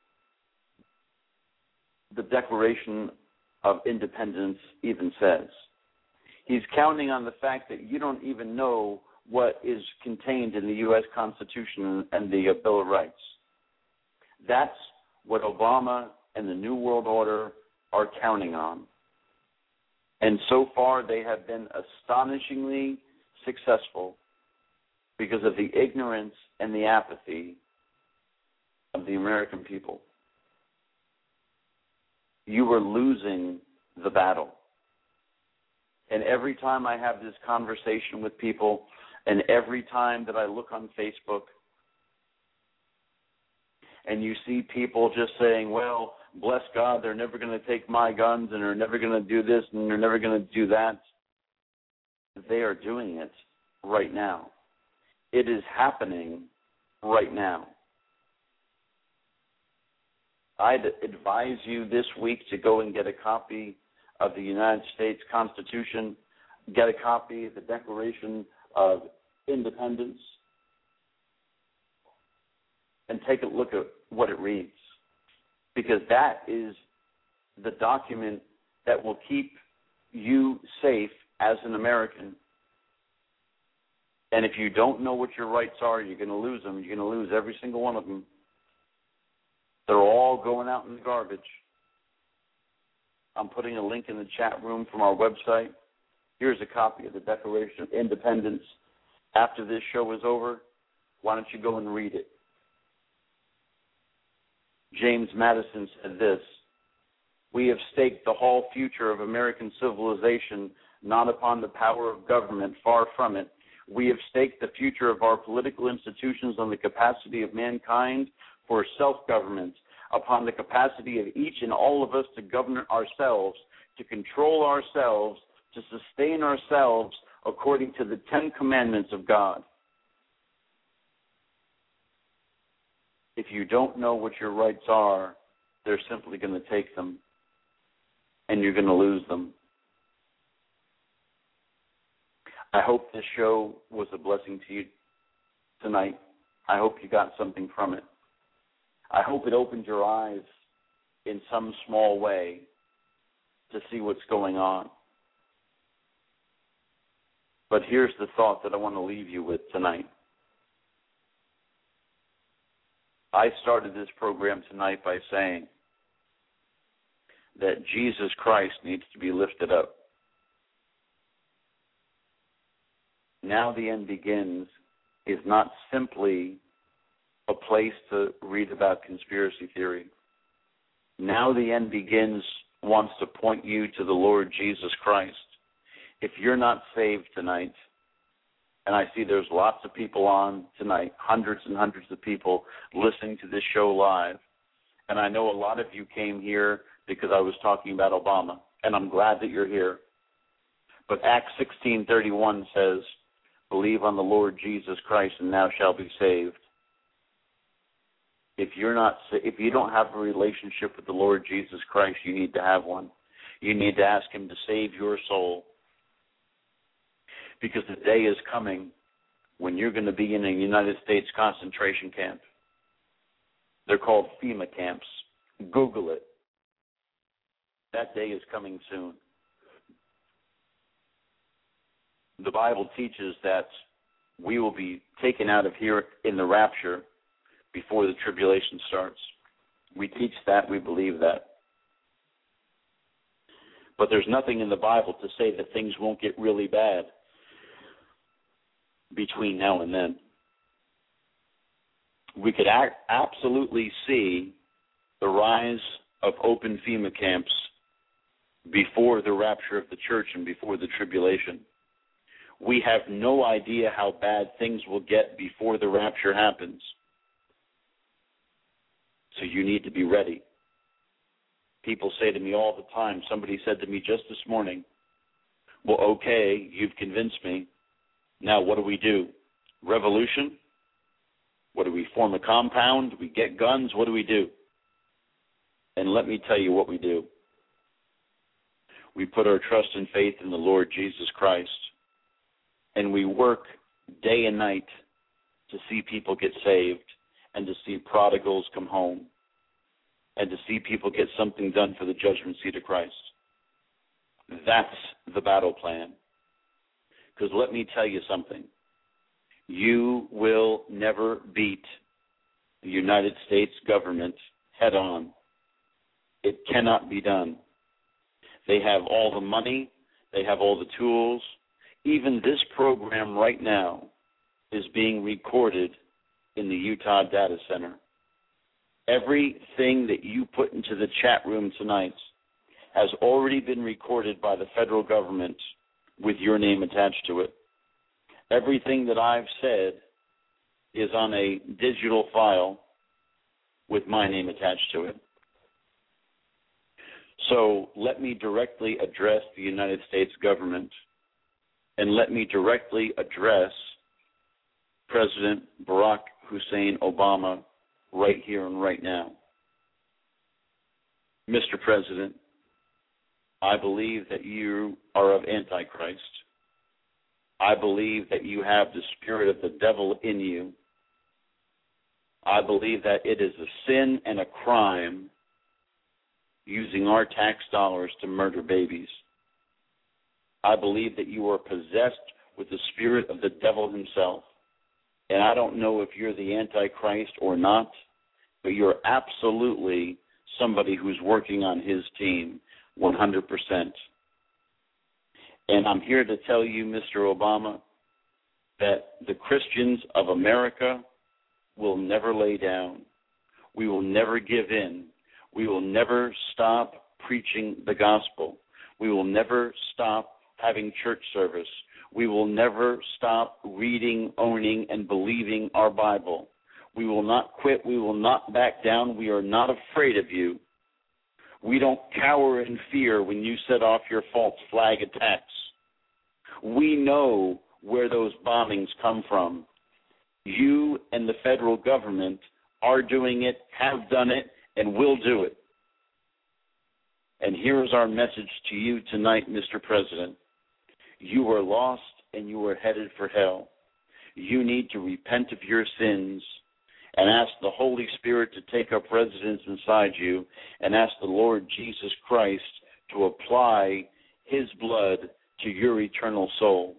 the Declaration of Independence even says. He's counting on the fact that you don't even know what is contained in the U S Constitution and the Bill of Rights. That's what Obama and the New World Order are counting on. And so far they have been astonishingly successful because of the ignorance and the apathy of the American people. You are losing the battle. And every time I have this conversation with people, and every time that I look on Facebook, and you see people just saying, well, bless God, they're never going to take my guns, and they're never going to do this, and they're never going to do that. They are doing it right now. It is happening right now. I'd advise you this week to go and get a copy of the United States Constitution, get a copy of the Declaration of Independence, and take a look at what it reads. Because that is the document that will keep you safe as an American. And if you don't know what your rights are, you're going to lose them. You're going to lose every single one of them. They're all going out in the garbage. I'm putting a link in the chat room from our website. Here's a copy of the Declaration of Independence. After this show is over, why don't you go and read it? James Madison said this: "We have staked the whole future of American civilization not upon the power of government, far from it. We have staked the future of our political institutions on the capacity of mankind for self-government, upon the capacity of each and all of us to govern ourselves, to control ourselves, to sustain ourselves according to the Ten Commandments of God." If you don't know what your rights are, they're simply going to take them, and you're going to lose them. I hope this show was a blessing to you tonight. I hope you got something from it. I hope it opened your eyes in some small way to see what's going on. But here's the thought that I want to leave you with tonight. I started this program tonight by saying that Jesus Christ needs to be lifted up. Now the End Begins is not simply a place to read about conspiracy theory. Now the End Begins wants to point you to the Lord Jesus Christ. If you're not saved tonight, and I see there's lots of people on tonight, hundreds and hundreds of people listening to this show live, and I know a lot of you came here because I was talking about Obama, and I'm glad that you're here. But Acts sixteen thirty-one says, "Believe on the Lord Jesus Christ, and thou shalt be saved." If you're not, if you don't have a relationship with the Lord Jesus Christ, you need to have one. You need to ask Him to save your soul. Because the day is coming when you're going to be in a United States concentration camp. They're called FEMA camps. Google it. That day is coming soon. The Bible teaches that we will be taken out of here in the rapture before the tribulation starts. We teach that. We believe that. But there's nothing in the Bible to say that things won't get really bad between now and then. We could act, absolutely see the rise of open FEMA camps before the rapture of the church and before the tribulation. We have no idea how bad things will get before the rapture happens. So you need to be ready. People say to me all the time, somebody said to me just this morning, "Well, okay, you've convinced me. Now what do we do? Revolution? What do we form a compound? Do we get guns? What do we do?" And let me tell you what we do. We put our trust and faith in the Lord Jesus Christ, and we work day and night to see people get saved and to see prodigals come home and to see people get something done for the judgment seat of Christ. That's the battle plan. Because let me tell you something. You will never beat the United States government head on. It cannot be done. They have all the money. They have all the tools. Even this program right now is being recorded in the Utah Data Center. Everything that you put into the chat room tonight has already been recorded by the federal government with your name attached to it. Everything that I've said is on a digital file with my name attached to it. So let me directly address the United States government, and let me directly address President Barack Hussein Obama right here and right now. Mister President, I believe that you are of Antichrist. I believe that you have the spirit of the devil in you. I believe that it is a sin and a crime using our tax dollars to murder babies. I believe that you are possessed with the spirit of the devil himself. And I don't know if you're the Antichrist or not, but you're absolutely somebody who's working on his team. one hundred percent. And I'm here to tell you, Mister Obama, that the Christians of America will never lay down. We will never give in. We will never stop preaching the gospel. We will never stop having church service. We will never stop reading, owning, and believing our Bible. We will not quit. We will not back down. We are not afraid of you. We don't cower in fear when you set off your false flag attacks. We know where those bombings come from. You and the federal government are doing it, have done it, and will do it. And here is our message to you tonight, Mister President. You are lost and you are headed for hell. You need to repent of your sins and ask the Holy Spirit to take up residence inside you and ask the Lord Jesus Christ to apply his blood to your eternal soul.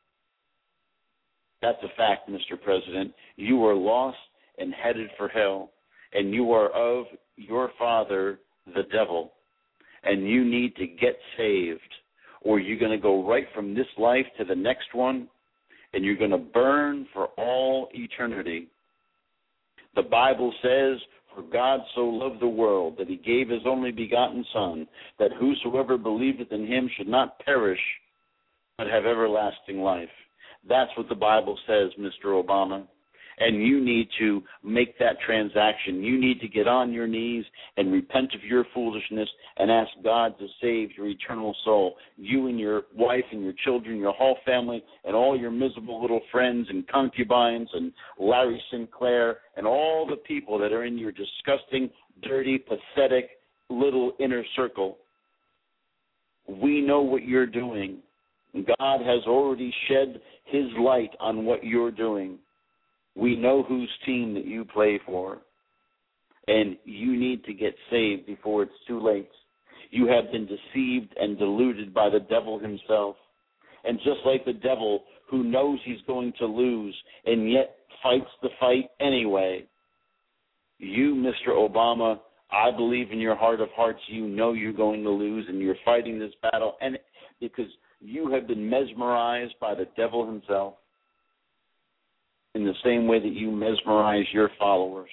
That's a fact, Mister President. You are lost and headed for hell, and you are of your father, the devil, and you need to get saved, or you're going to go right from this life to the next one, and you're going to burn for all eternity. The Bible says, for God so loved the world that he gave his only begotten Son, that whosoever believeth in him should not perish, but have everlasting life. That's what the Bible says, Mister Obama. And you need to make that transaction. You need to get on your knees and repent of your foolishness and ask God to save your eternal soul. You and your wife and your children, your whole family, and all your miserable little friends and concubines and Larry Sinclair and all the people that are in your disgusting, dirty, pathetic little inner circle. We know what you're doing. God has already shed his light on what you're doing. We know whose team that you play for. And you need to get saved before it's too late. You have been deceived and deluded by the devil himself. And just like the devil who knows he's going to lose and yet fights the fight anyway, you, Mister Obama, I believe in your heart of hearts you know you're going to lose and you're fighting this battle and because you have been mesmerized by the devil himself in the same way that you mesmerize your followers.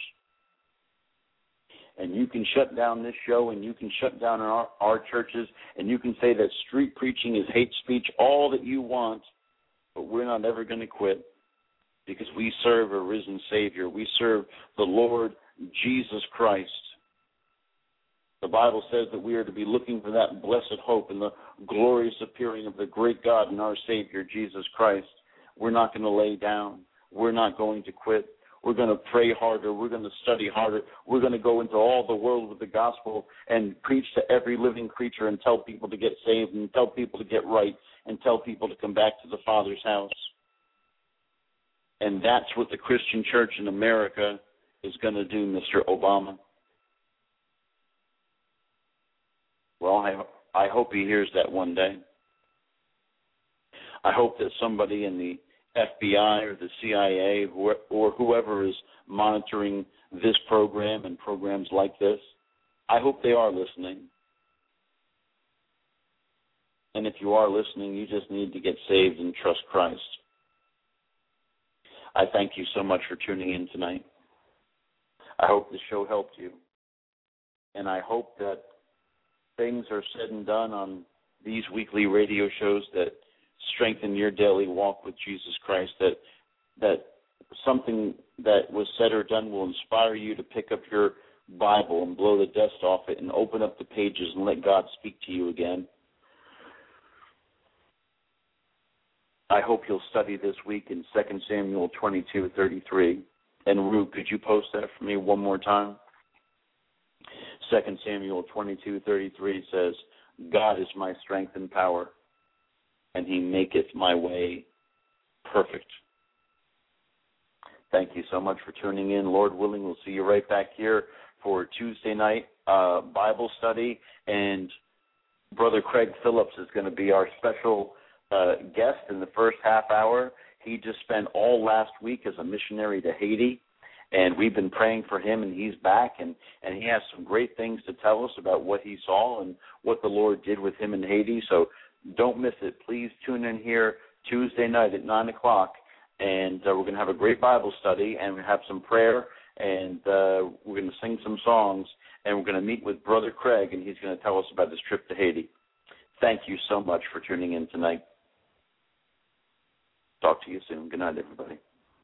And you can shut down this show and you can shut down our, our churches and you can say that street preaching is hate speech, all that you want, but we're not ever going to quit because we serve a risen Savior. We serve the Lord Jesus Christ. The Bible says that we are to be looking for that blessed hope and the glorious appearing of the great God and our Savior, Jesus Christ. We're not going to lay down. We're not going to quit. We're going to pray harder. We're going to study harder. We're going to go into all the world with the gospel and preach to every living creature and tell people to get saved and tell people to get right and tell people to come back to the Father's house. And that's what the Christian church in America is going to do, Mister Obama. Well, I, I hope he hears that one day. I hope that somebody in the F B I or the C I A or, or whoever is monitoring this program and programs like this, I hope they are listening. And if you are listening, you just need to get saved and trust Christ. I thank you so much for tuning in tonight. I hope the show helped you. And I hope that things are said and done on these weekly radio shows that strengthen your daily walk with Jesus Christ, that that something that was said or done will inspire you to pick up your Bible and blow the dust off it and open up the pages and let God speak to you again. I hope you'll study this week in Second Samuel twenty-two thirty-three. And Rue, could you post that for me one more time? Second Samuel twenty-two thirty-three says, God is my strength and power, and he maketh my way perfect. Thank you so much for tuning in. Lord willing, we'll see you right back here for Tuesday night uh, Bible study. And Brother Craig Phillips is going to be our special uh, guest in the first half hour. He just spent all last week as a missionary to Haiti, And we've been praying for him, and he's back, and, and he has some great things to tell us about what he saw and what the Lord did with him in Haiti. So don't miss it. Please tune in here Tuesday night at nine o'clock, and uh, we're going to have a great Bible study, and we have some prayer, and uh, we're going to sing some songs, and we're going to meet with Brother Craig, and he's going to tell us about his trip to Haiti. Thank you so much for tuning in tonight. Talk to you soon. Good night, everybody.